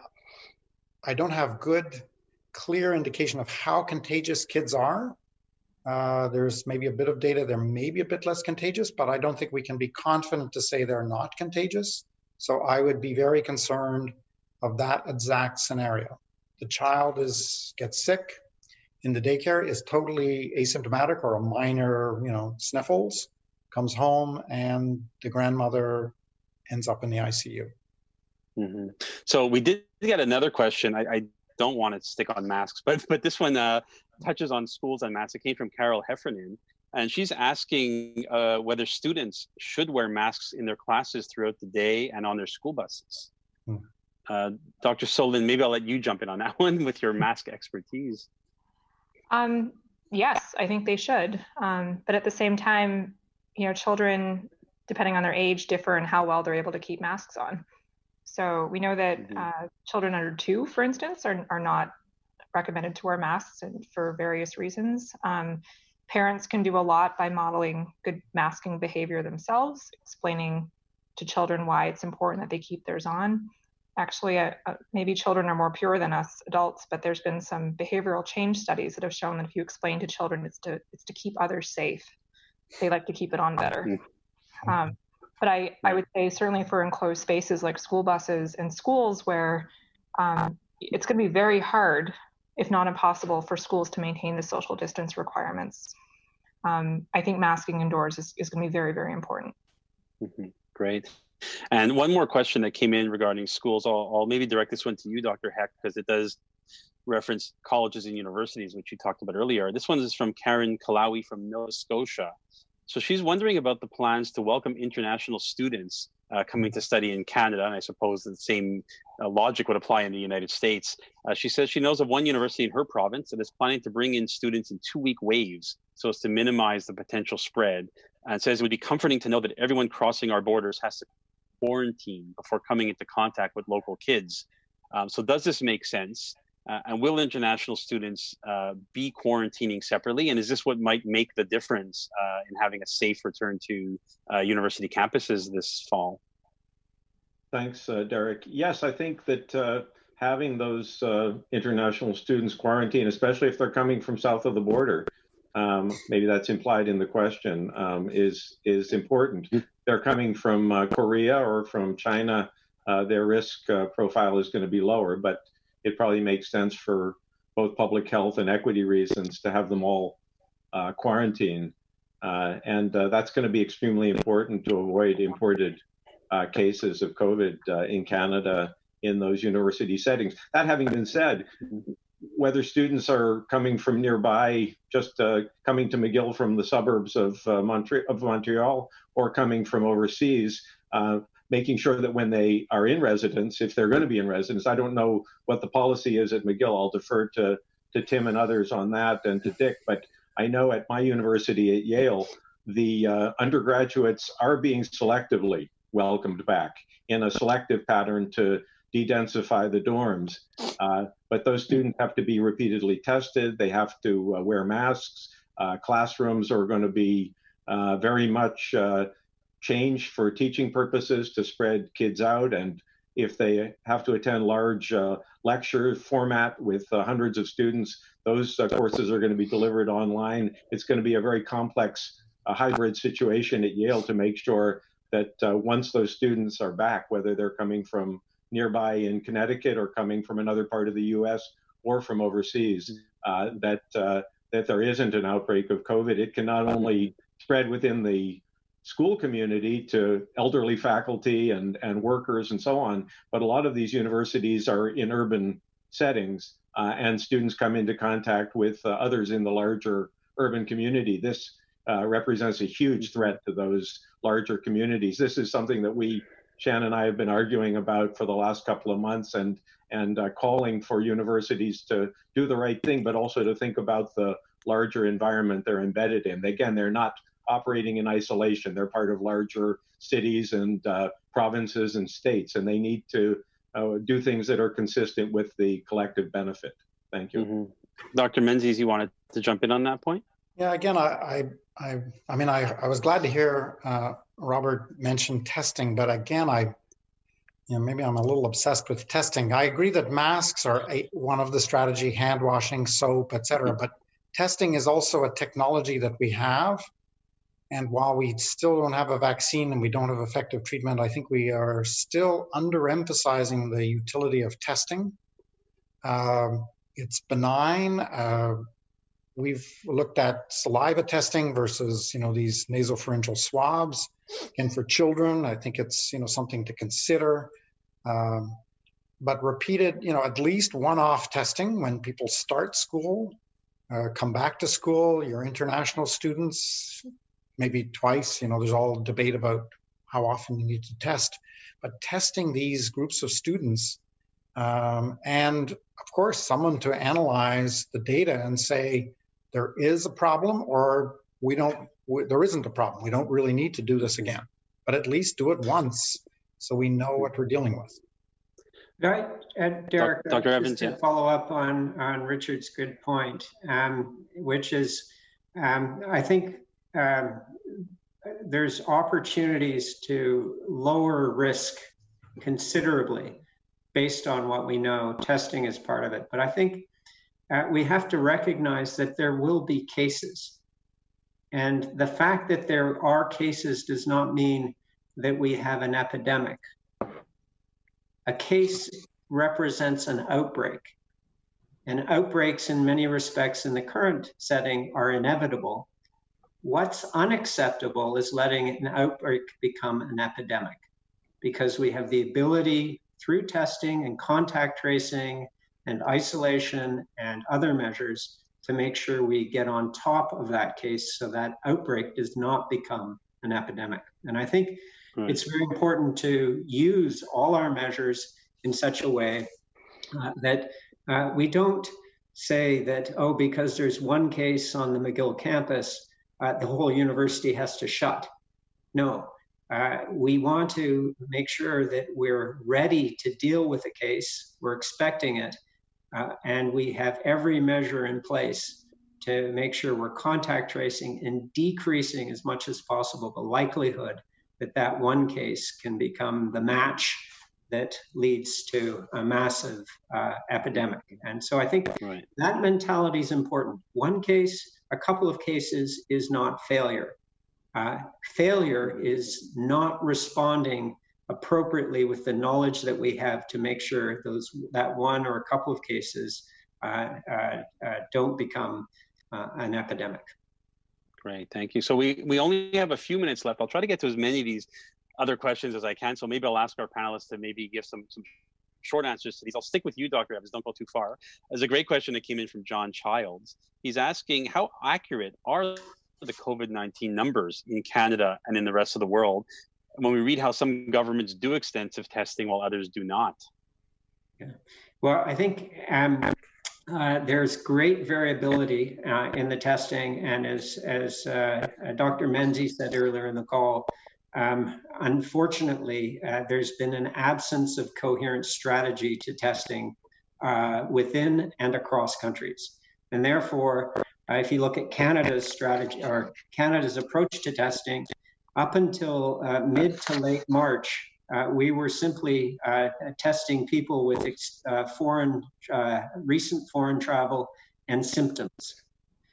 I don't have good, clear indication of how contagious kids are. Uh, there's maybe a bit of data, they're maybe a bit less contagious, but I don't think we can be confident to say they're not contagious. So I would be very concerned of that exact scenario. The child is gets sick in the daycare, is totally asymptomatic or a minor, you know, sniffles, comes home, and the grandmother ends up in the I C U. Mm-hmm. So we did get another question. I, I don't want to stick on masks, but but this one uh, touches on schools and masks. It came from Carol Heffernan, and she's asking uh, whether students should wear masks in their classes throughout the day and on their school buses. Hmm. Uh, Doctor Sullivan, maybe I'll let you jump in on that one with your mask expertise. Um, yes, I think they should. Um, but at the same time, you know, children, depending on their age, differ in how well they're able to keep masks on. So we know that mm-hmm. uh, children under two, for instance, are, are not recommended to wear masks and for various reasons. Um, parents can do a lot by modeling good masking behavior themselves, explaining to children why it's important that they keep theirs on. Actually, uh, uh, maybe children are more pure than us adults, but there's been some behavioral change studies that have shown that if you explain to children it's to it's to keep others safe, they like to keep it on better. Um, but I, I would say certainly for enclosed spaces like school buses and schools where um, it's going to be very hard, if not impossible, for schools to maintain the social distance requirements. Um, I think masking indoors is, is going to be very, very important. Mm-hmm. Great. And one more question that came in regarding schools. I'll, I'll maybe direct this one to you, Doctor Heck, because it does reference colleges and universities, which you talked about earlier. This one is from Karen Kalawi from Nova Scotia. So she's wondering about the plans to welcome international students uh, coming to study in Canada, and I suppose the same uh, logic would apply in the United States. Uh, she says she knows of one university in her province that is planning to bring in students in two-week waves so as to minimize the potential spread, and says it would be comforting to know that everyone crossing our borders has to quarantine before coming into contact with local kids. Um, so does this make sense? Uh, and will international students uh, be quarantining separately? And is this what might make the difference uh, in having a safe return to uh, university campuses this fall? Thanks, uh, Derek. Yes, I think that uh, having those uh, international students quarantine, especially if they're coming from south of the border, um, maybe that's implied in the question, um, is, is important. They're coming from uh, Korea or from China, uh, their risk uh, profile is going to be lower, but it probably makes sense for both public health and equity reasons to have them all uh, quarantine. Uh, and uh, that's going to be extremely important to avoid imported uh, cases of COVID uh, in Canada in those university settings. That having been said, whether students are coming from nearby, just uh, coming to McGill from the suburbs of, uh, Montre- of Montreal, or coming from overseas, uh, making sure that when they are in residence, if they're going to be in residence, I don't know what the policy is at McGill. I'll defer to, to Tim and others on that, and to Dick, but I know at my university at Yale, the uh, undergraduates are being selectively welcomed back in a selective pattern to de-densify the dorms. Uh, but those students have to be repeatedly tested. They have to uh, wear masks. Uh, classrooms are going to be uh, very much uh, changed for teaching purposes to spread kids out. And if they have to attend large uh, lecture format with uh, hundreds of students, those uh, courses are going to be delivered online. It's going to be a very complex uh, hybrid situation at Yale to make sure that uh, once those students are back, whether they're coming from nearby in Connecticut or coming from another part of the U S or from overseas, uh, that uh, that there isn't an outbreak of COVID. It can not only spread within the school community to elderly faculty and, and workers and so on, but a lot of these universities are in urban settings, uh, and students come into contact with uh, others in the larger urban community. This uh, represents a huge threat to those larger communities. This is something that we, Shannon and I, have been arguing about for the last couple of months, and and uh, calling for universities to do the right thing, but also to think about the larger environment they're embedded in. Again, they're not operating in isolation. They're part of larger cities and uh, provinces and states, and they need to uh, do things that are consistent with the collective benefit. Thank you. Mm-hmm. Doctor Menzies, you wanted to jump in on that point? Yeah, again, I, I, I, I mean, I, I was glad to hear uh, Robert mention testing, but again, I, you know, maybe I'm a little obsessed with testing. I agree that masks are a, one of the strategy, hand washing, soap, et cetera, but testing is also a technology that we have And while we still don't have a vaccine and we don't have effective treatment, I think we are still underemphasizing the utility of testing. Um, it's benign. Uh, we've looked at saliva testing versus, you know, these nasopharyngeal swabs. And for children, I think it's, you know, something to consider. Um, but repeated, you know, at least one-off testing when people start school, uh, come back to school, your international students, maybe twice, you know, there's all debate about how often you need to test, but testing these groups of students um, and of course, someone to analyze the data and say, there is a problem or we don't, we, there isn't a problem. We don't really need to do this again, but at least do it once so we know what we're dealing with. Right, and Derek, Doctor uh, Evans, just to yeah. follow up on, on Richard's good point, um, which is, um, I think um, there's opportunities to lower risk considerably based on what we know. Testing is part of it. But I think uh, we have to recognize that there will be cases. And the fact that there are cases does not mean that we have an epidemic. A case represents an outbreak. And outbreaks in many respects in the current setting are inevitable. What's unacceptable is letting an outbreak become an epidemic, because we have the ability through testing and contact tracing and isolation and other measures to make sure we get on top of that case so that outbreak does not become an epidemic. And I think right. It's very important to use all our measures in such a way uh, that uh, we don't say that, oh, because there's one case on the McGill campus, uh, the whole university has to shut. No. Uh, we want to make sure that we're ready to deal with a case, we're expecting it, uh, and we have every measure in place to make sure we're contact tracing and decreasing as much as possible the likelihood that that one case can become the match that leads to a massive uh, epidemic. And so I think right. that mentality is important. One case, a couple of cases is not failure. Uh, failure is not responding appropriately with the knowledge that we have to make sure those that one or a couple of cases uh, uh, uh, don't become uh, an epidemic. Great, thank you. So we, we only have a few minutes left. I'll try to get to as many of these other questions as I can. So maybe I'll ask our panelists to maybe give some, some short answers to these. I'll stick with you, Doctor Evans, don't go too far. There's a great question that came in from John Childs. He's asking, how accurate are the COVID nineteen numbers in Canada and in the rest of the world when we read how some governments do extensive testing while others do not? Yeah. Well, I think um, uh, there's great variability uh, in the testing, and as, as uh, Doctor Menzies said earlier in the call, um, unfortunately, uh, there's been an absence of coherent strategy to testing uh, within and across countries. And therefore, Uh, if you look at Canada's strategy or Canada's approach to testing, up until uh, mid to late March, uh, we were simply uh, testing people with uh, foreign, uh, recent foreign travel and symptoms.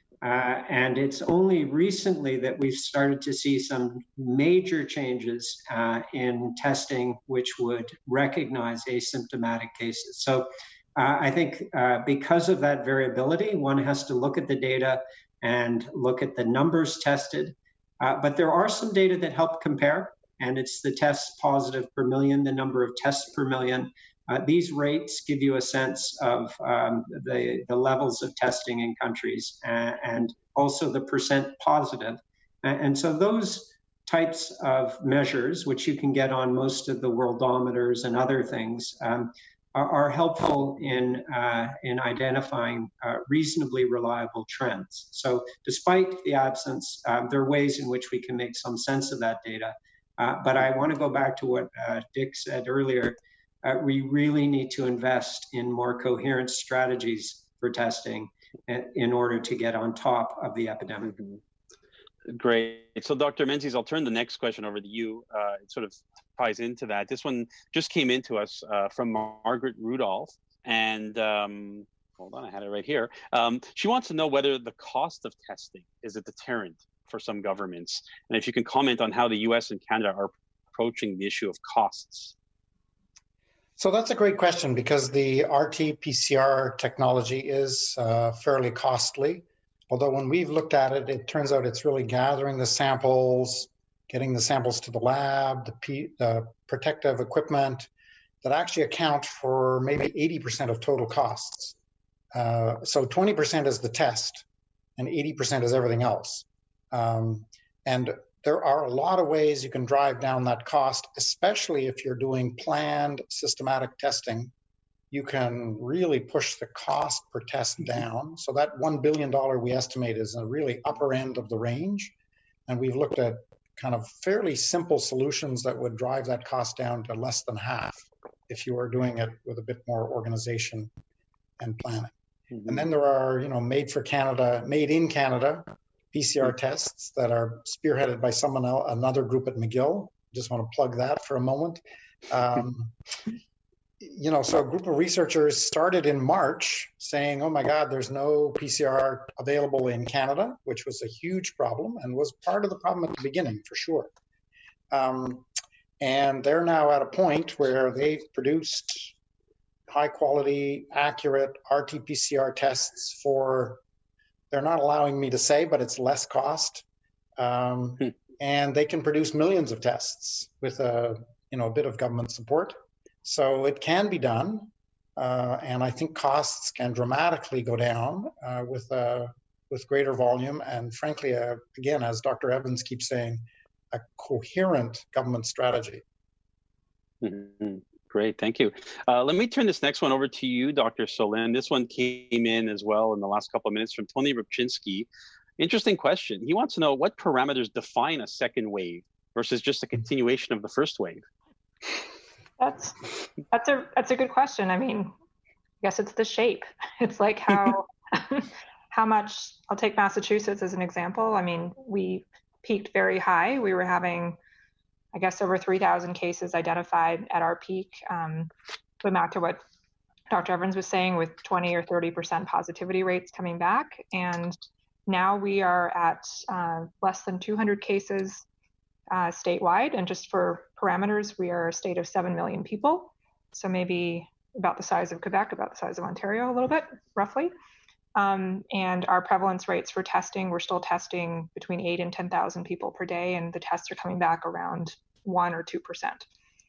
Uh, and it's only recently that we've started to see some major changes uh, in testing, which would recognize asymptomatic cases. So uh, I think uh, because of that variability, one has to look at the data and look at the numbers tested. Uh, but there are some data that help compare, and it's the tests positive per million, the number of tests per million. Uh, these rates give you a sense of um, the, the levels of testing in countries and, and also the percent positive. And, and so those types of measures, which you can get on most of the worldometers and other things, um, are, are helpful in, uh, in identifying uh, reasonably reliable trends. So despite the absence, um, there are ways in which we can make some sense of that data. Uh, but I want to go back to what uh, Dick said earlier. Uh, we really need to invest in more coherent strategies for testing in order to get on top of the epidemic. Great. So Doctor Menzies, I'll turn the next question over to you. Uh, it sort of ties into that. This one just came into us uh, from Margaret Rudolph. And um, hold on, I had it right here. Um, she wants to know whether the cost of testing is a deterrent for some governments. And if you can comment on how the U S and Canada are approaching the issue of costs. So that's a great question, because the R T P C R technology is uh, fairly costly. Although when we've looked at it, it turns out it's really gathering the samples, getting the samples to the lab, the, P, the protective equipment that actually account for maybe eighty percent of total costs. Uh, so twenty percent is the test and eighty percent is everything else. Um, and there are a lot of ways you can drive down that cost, especially if you're doing planned systematic testing. You can really push the cost per test down. So that one billion dollars we estimate is a really upper end of the range. And we've looked at kind of fairly simple solutions that would drive that cost down to less than half if you are doing it with a bit more organization and planning. Mm-hmm. And then there are, you know, made for Canada, made in Canada P C R tests that are spearheaded by someone else, another group at McGill. Just want to plug that for a moment. Um, you know, so a group of researchers started in March saying, oh my God, there's no P C R available in Canada, which was a huge problem and was part of the problem at the beginning for sure. Um, and they're now at a point where they've produced high quality, accurate R T P C R tests for, they're not allowing me to say, but it's less cost. Um, hmm. And they can produce millions of tests with a, you know, a bit of government support. So it can be done. Uh, and I think costs can dramatically go down uh, with, uh, with greater volume. And frankly, uh, again, as Doctor Evans keeps saying, a coherent government strategy. Mm-hmm. Great, thank you. Uh, let me turn this next one over to you, Doctor Solin. This one came in as well in the last couple of minutes from Tony Rybczynski. Interesting question. He wants to know what parameters define a second wave versus just a continuation of the first wave. That's that's a that's a good question. I mean, I guess it's the shape. It's like how how much. I'll take Massachusetts as an example. I mean, we peaked very high. We were having, I guess, over three thousand cases identified at our peak. Um, going back to what Doctor Evans was saying, with twenty or thirty percent positivity rates coming back, and now we are at uh, less than two hundred cases uh, statewide. And just for parameters, we are a state of seven million people, so maybe about the size of Quebec, about the size of Ontario, a little bit, roughly. Um, and our prevalence rates for testing, we're still testing between eight and ten thousand people per day, and the tests are coming back around one or two percent.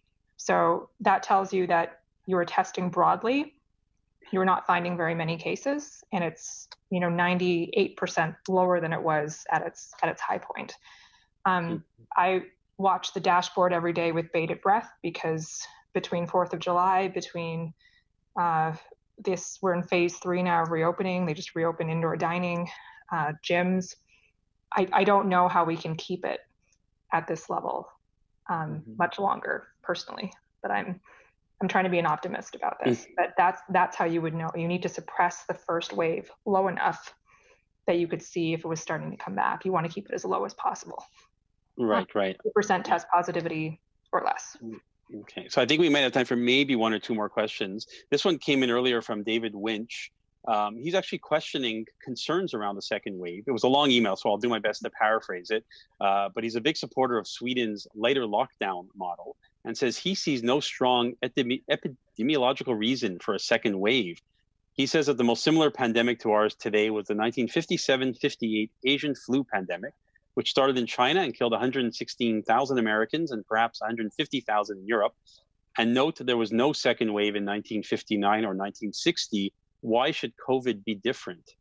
So that tells you that you are testing broadly, you're not finding very many cases, and it's, you know, ninety-eight percent lower than it was at its at its high point. Um, I watch the dashboard every day with bated breath, because between fourth of July, between uh, this, we're in phase three now of reopening. They just reopened indoor dining, uh, gyms. I, I don't know how we can keep it at this level um, mm-hmm. much longer, personally. But I'm I'm trying to be an optimist about this. Mm-hmm. But that's that's how you would know. You need to suppress the first wave low enough that you could see if it was starting to come back. You want to keep it as low as possible. Right, right. two percent test positivity or less. Okay, so I think we might have time for maybe one or two more questions. This one came in earlier from David Winch. Um, he's actually questioning concerns around the second wave. It was a long email, so I'll do my best to paraphrase it. Uh, but he's a big supporter of Sweden's lighter lockdown model and says he sees no strong epidemi- epidemiological reason for a second wave. He says that the most similar pandemic to ours today was the nineteen fifty-seven fifty-eight Asian flu pandemic, which started in China and killed one hundred sixteen thousand Americans and perhaps one hundred fifty thousand in Europe. And note that there was no second wave in nineteen fifty-nine or nineteen sixty. Why should COVID be different?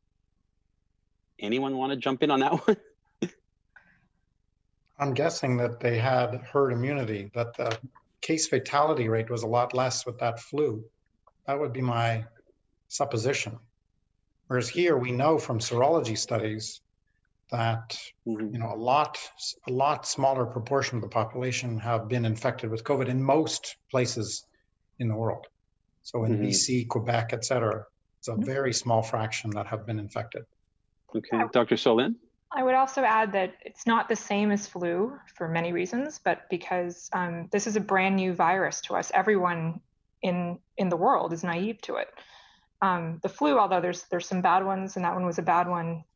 Anyone want to jump in on that one? I'm guessing that they had herd immunity, that the case fatality rate was a lot less with that flu. That would be my supposition. Whereas here we know from serology studies that mm-hmm. you know a lot a lot smaller proportion of the population have been infected with COVID in most places in the world. So in mm-hmm. B C, Quebec, et cetera, it's a very small fraction that have been infected. Okay, Doctor Solin? I would also add that it's not the same as flu for many reasons, but because um, this is a brand new virus to us. Everyone in in the world is naive to it. Um, the flu, although there's there's some bad ones, and that one was a bad one,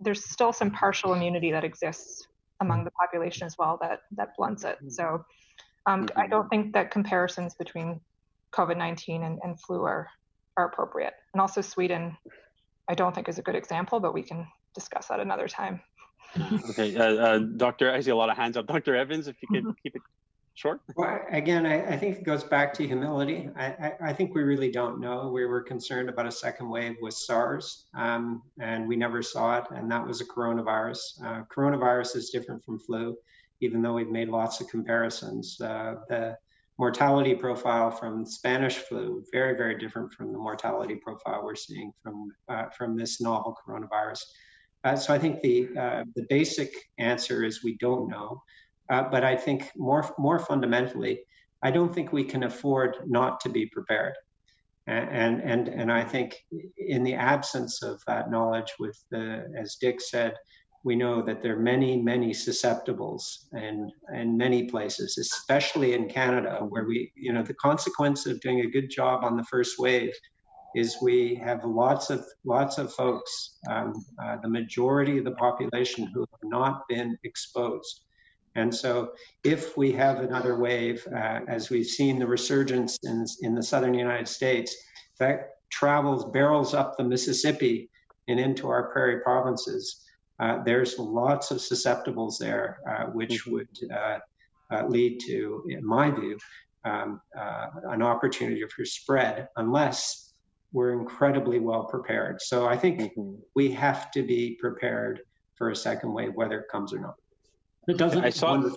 there's still some partial immunity that exists among the population as well that that blunts it. So um, I don't think that comparisons between COVID nineteen and, and flu are, are appropriate. And also Sweden, I don't think is a good example, but we can discuss that another time. Okay, uh, uh, Doctor, I see a lot of hands up. Doctor Evans, if you could keep it short. Well, again, I, I think it goes back to humility. I, I, I think we really don't know. We were concerned about a second wave with SARS, um, and we never saw it, and that was a coronavirus. Uh, coronavirus is different from flu, even though we've made lots of comparisons. Uh, the mortality profile from Spanish flu, very, very different from the mortality profile we're seeing from, uh, from this novel coronavirus. Uh, so I think the, uh, the basic answer is we don't know. Uh, but I think more, more fundamentally, I don't think we can afford not to be prepared. And, and, and I think in the absence of that knowledge, with the, as Dick said, we know that there are many, many susceptibles and in many places, especially in Canada, where we, you know, the consequence of doing a good job on the first wave is we have lots of, lots of folks, um, uh, the majority of the population who have not been exposed. And so if we have another wave, uh, as we've seen the resurgence in, in the southern United States, that travels, barrels up the Mississippi and into our prairie provinces, uh, there's lots of susceptibles there, uh, which would uh, uh, lead to, in my view, um, uh, an opportunity for spread unless we're incredibly well prepared. So I think mm-hmm. we have to be prepared for a second wave, whether it comes or not. It doesn't. I saw.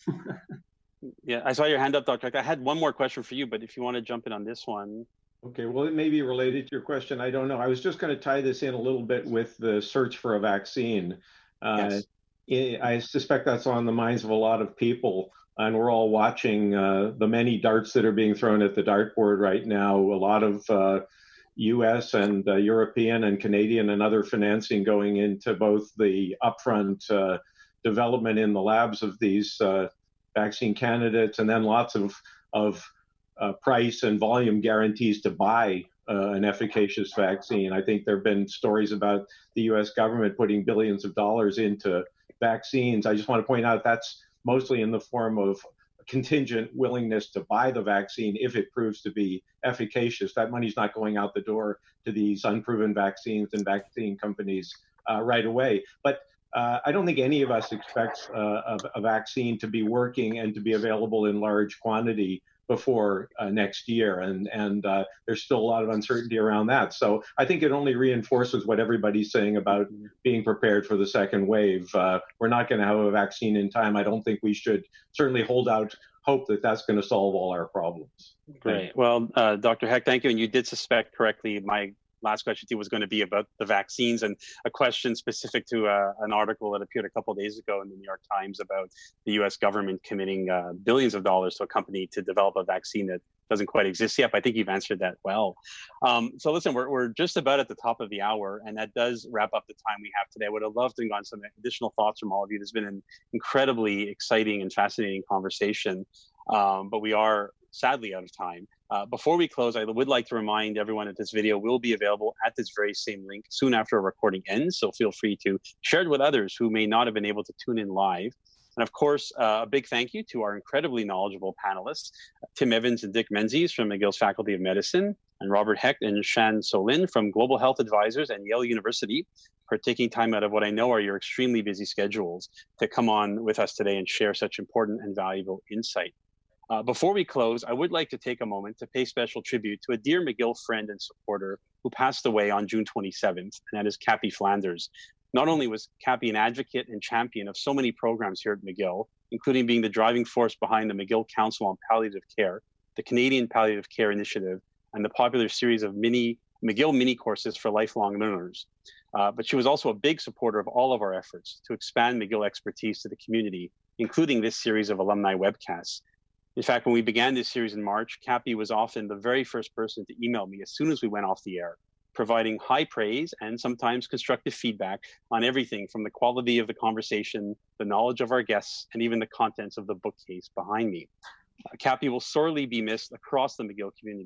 Yeah, I saw your hand up, Doctor I had one more question for you, but if you want to jump in on this one. Okay, well, it may be related to your question. I don't know. I was just going to tie this in a little bit with the search for a vaccine. Uh, yes. I suspect that's on the minds of a lot of people, and we're all watching uh, the many darts that are being thrown at the dartboard right now. A lot of uh, U S and uh, European and Canadian and other financing going into both the upfront uh, development in the labs of these uh, vaccine candidates, and then lots of of uh, price and volume guarantees to buy uh, an efficacious vaccine. I think there have been stories about the U S government putting billions of dollars into vaccines. I just want to point out that's mostly in the form of contingent willingness to buy the vaccine if it proves to be efficacious. That money's not going out the door to these unproven vaccines and vaccine companies uh, right away. But Uh, I don't think any of us expects uh, a, a vaccine to be working and to be available in large quantity before uh, next year, and and uh, there's still a lot of uncertainty around that. So I think it only reinforces what everybody's saying about being prepared for the second wave. Uh, we're not going to have a vaccine in time. I don't think we should certainly hold out hope that that's going to solve all our problems. Great. Well, uh, Doctor Hecht, thank you. And you did suspect correctly my last question to you was going to be about the vaccines, and a question specific to uh, an article that appeared a couple of days ago in the New York Times about the U S government committing uh, billions of dollars to a company to develop a vaccine that doesn't quite exist yet. But I think you've answered that well. Um, so listen, we're, we're just about at the top of the hour, and that does wrap up the time we have today. I would have loved to have gotten some additional thoughts from all of you. There's been an incredibly exciting and fascinating conversation, um, but we are sadly out of time. Uh, before we close, I would like to remind everyone that this video will be available at this very same link soon after our recording ends. So feel free to share it with others who may not have been able to tune in live. And of course, uh, a big thank you to our incredibly knowledgeable panelists, Tim Evans and Dick Menzies from McGill's Faculty of Medicine, and Robert Hecht and Shan Solin from Global Health Advisors and Yale University, for taking time out of what I know are your extremely busy schedules to come on with us today and share such important and valuable insight. Uh, before we close, I would like to take a moment to pay special tribute to a dear McGill friend and supporter who passed away on June twenty-seventh, and that is Cappy Flanders. Not only was Cappy an advocate and champion of so many programs here at McGill, including being the driving force behind the McGill Council on Palliative Care, the Canadian Palliative Care Initiative, and the popular series of mini McGill mini courses for lifelong learners. Uh, but she was also a big supporter of all of our efforts to expand McGill expertise to the community, including this series of alumni webcasts. In fact, when we began this series in March, Cappy was often the very first person to email me as soon as we went off the air, providing high praise and sometimes constructive feedback on everything from the quality of the conversation, the knowledge of our guests, and even the contents of the bookcase behind me. Uh, Cappy will sorely be missed across the McGill community,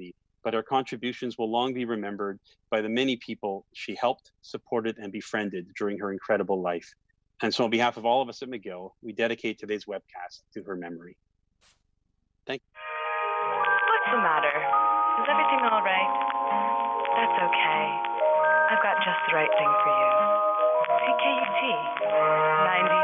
but her contributions will long be remembered by the many people she helped, supported, and befriended during her incredible life. And so on behalf of all of us at McGill, we dedicate today's webcast to her memory. Thank you. What's the matter? Is everything all right? That's okay. I've got just the right thing for you. C K U T ninety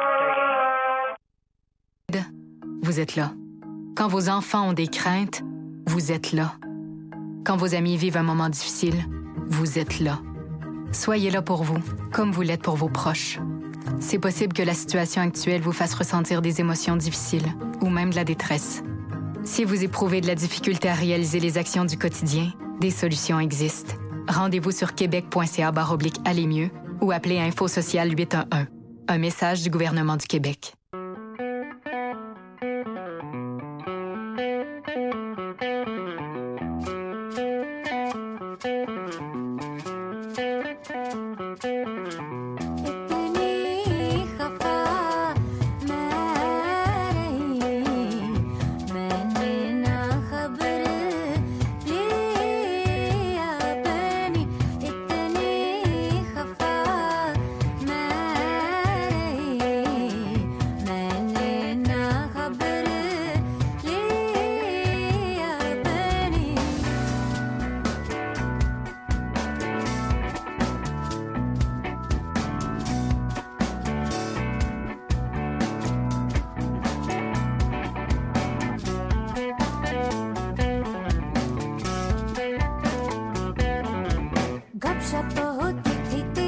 point three. Vous êtes là. Quand vos enfants ont des craintes, vous êtes là. Quand vos amis vivent un moment difficile, vous êtes là. Soyez là pour vous, comme vous l'êtes pour vos proches. C'est possible que la situation actuelle vous fasse ressentir des émotions difficiles ou même de la détresse. Si vous éprouvez de la difficulté à réaliser les actions du quotidien, des solutions existent. Rendez-vous sur québec.ca barre oblique aller mieux ou appelez Info Social huit un un. Un message du gouvernement du Québec. गपशप होती थी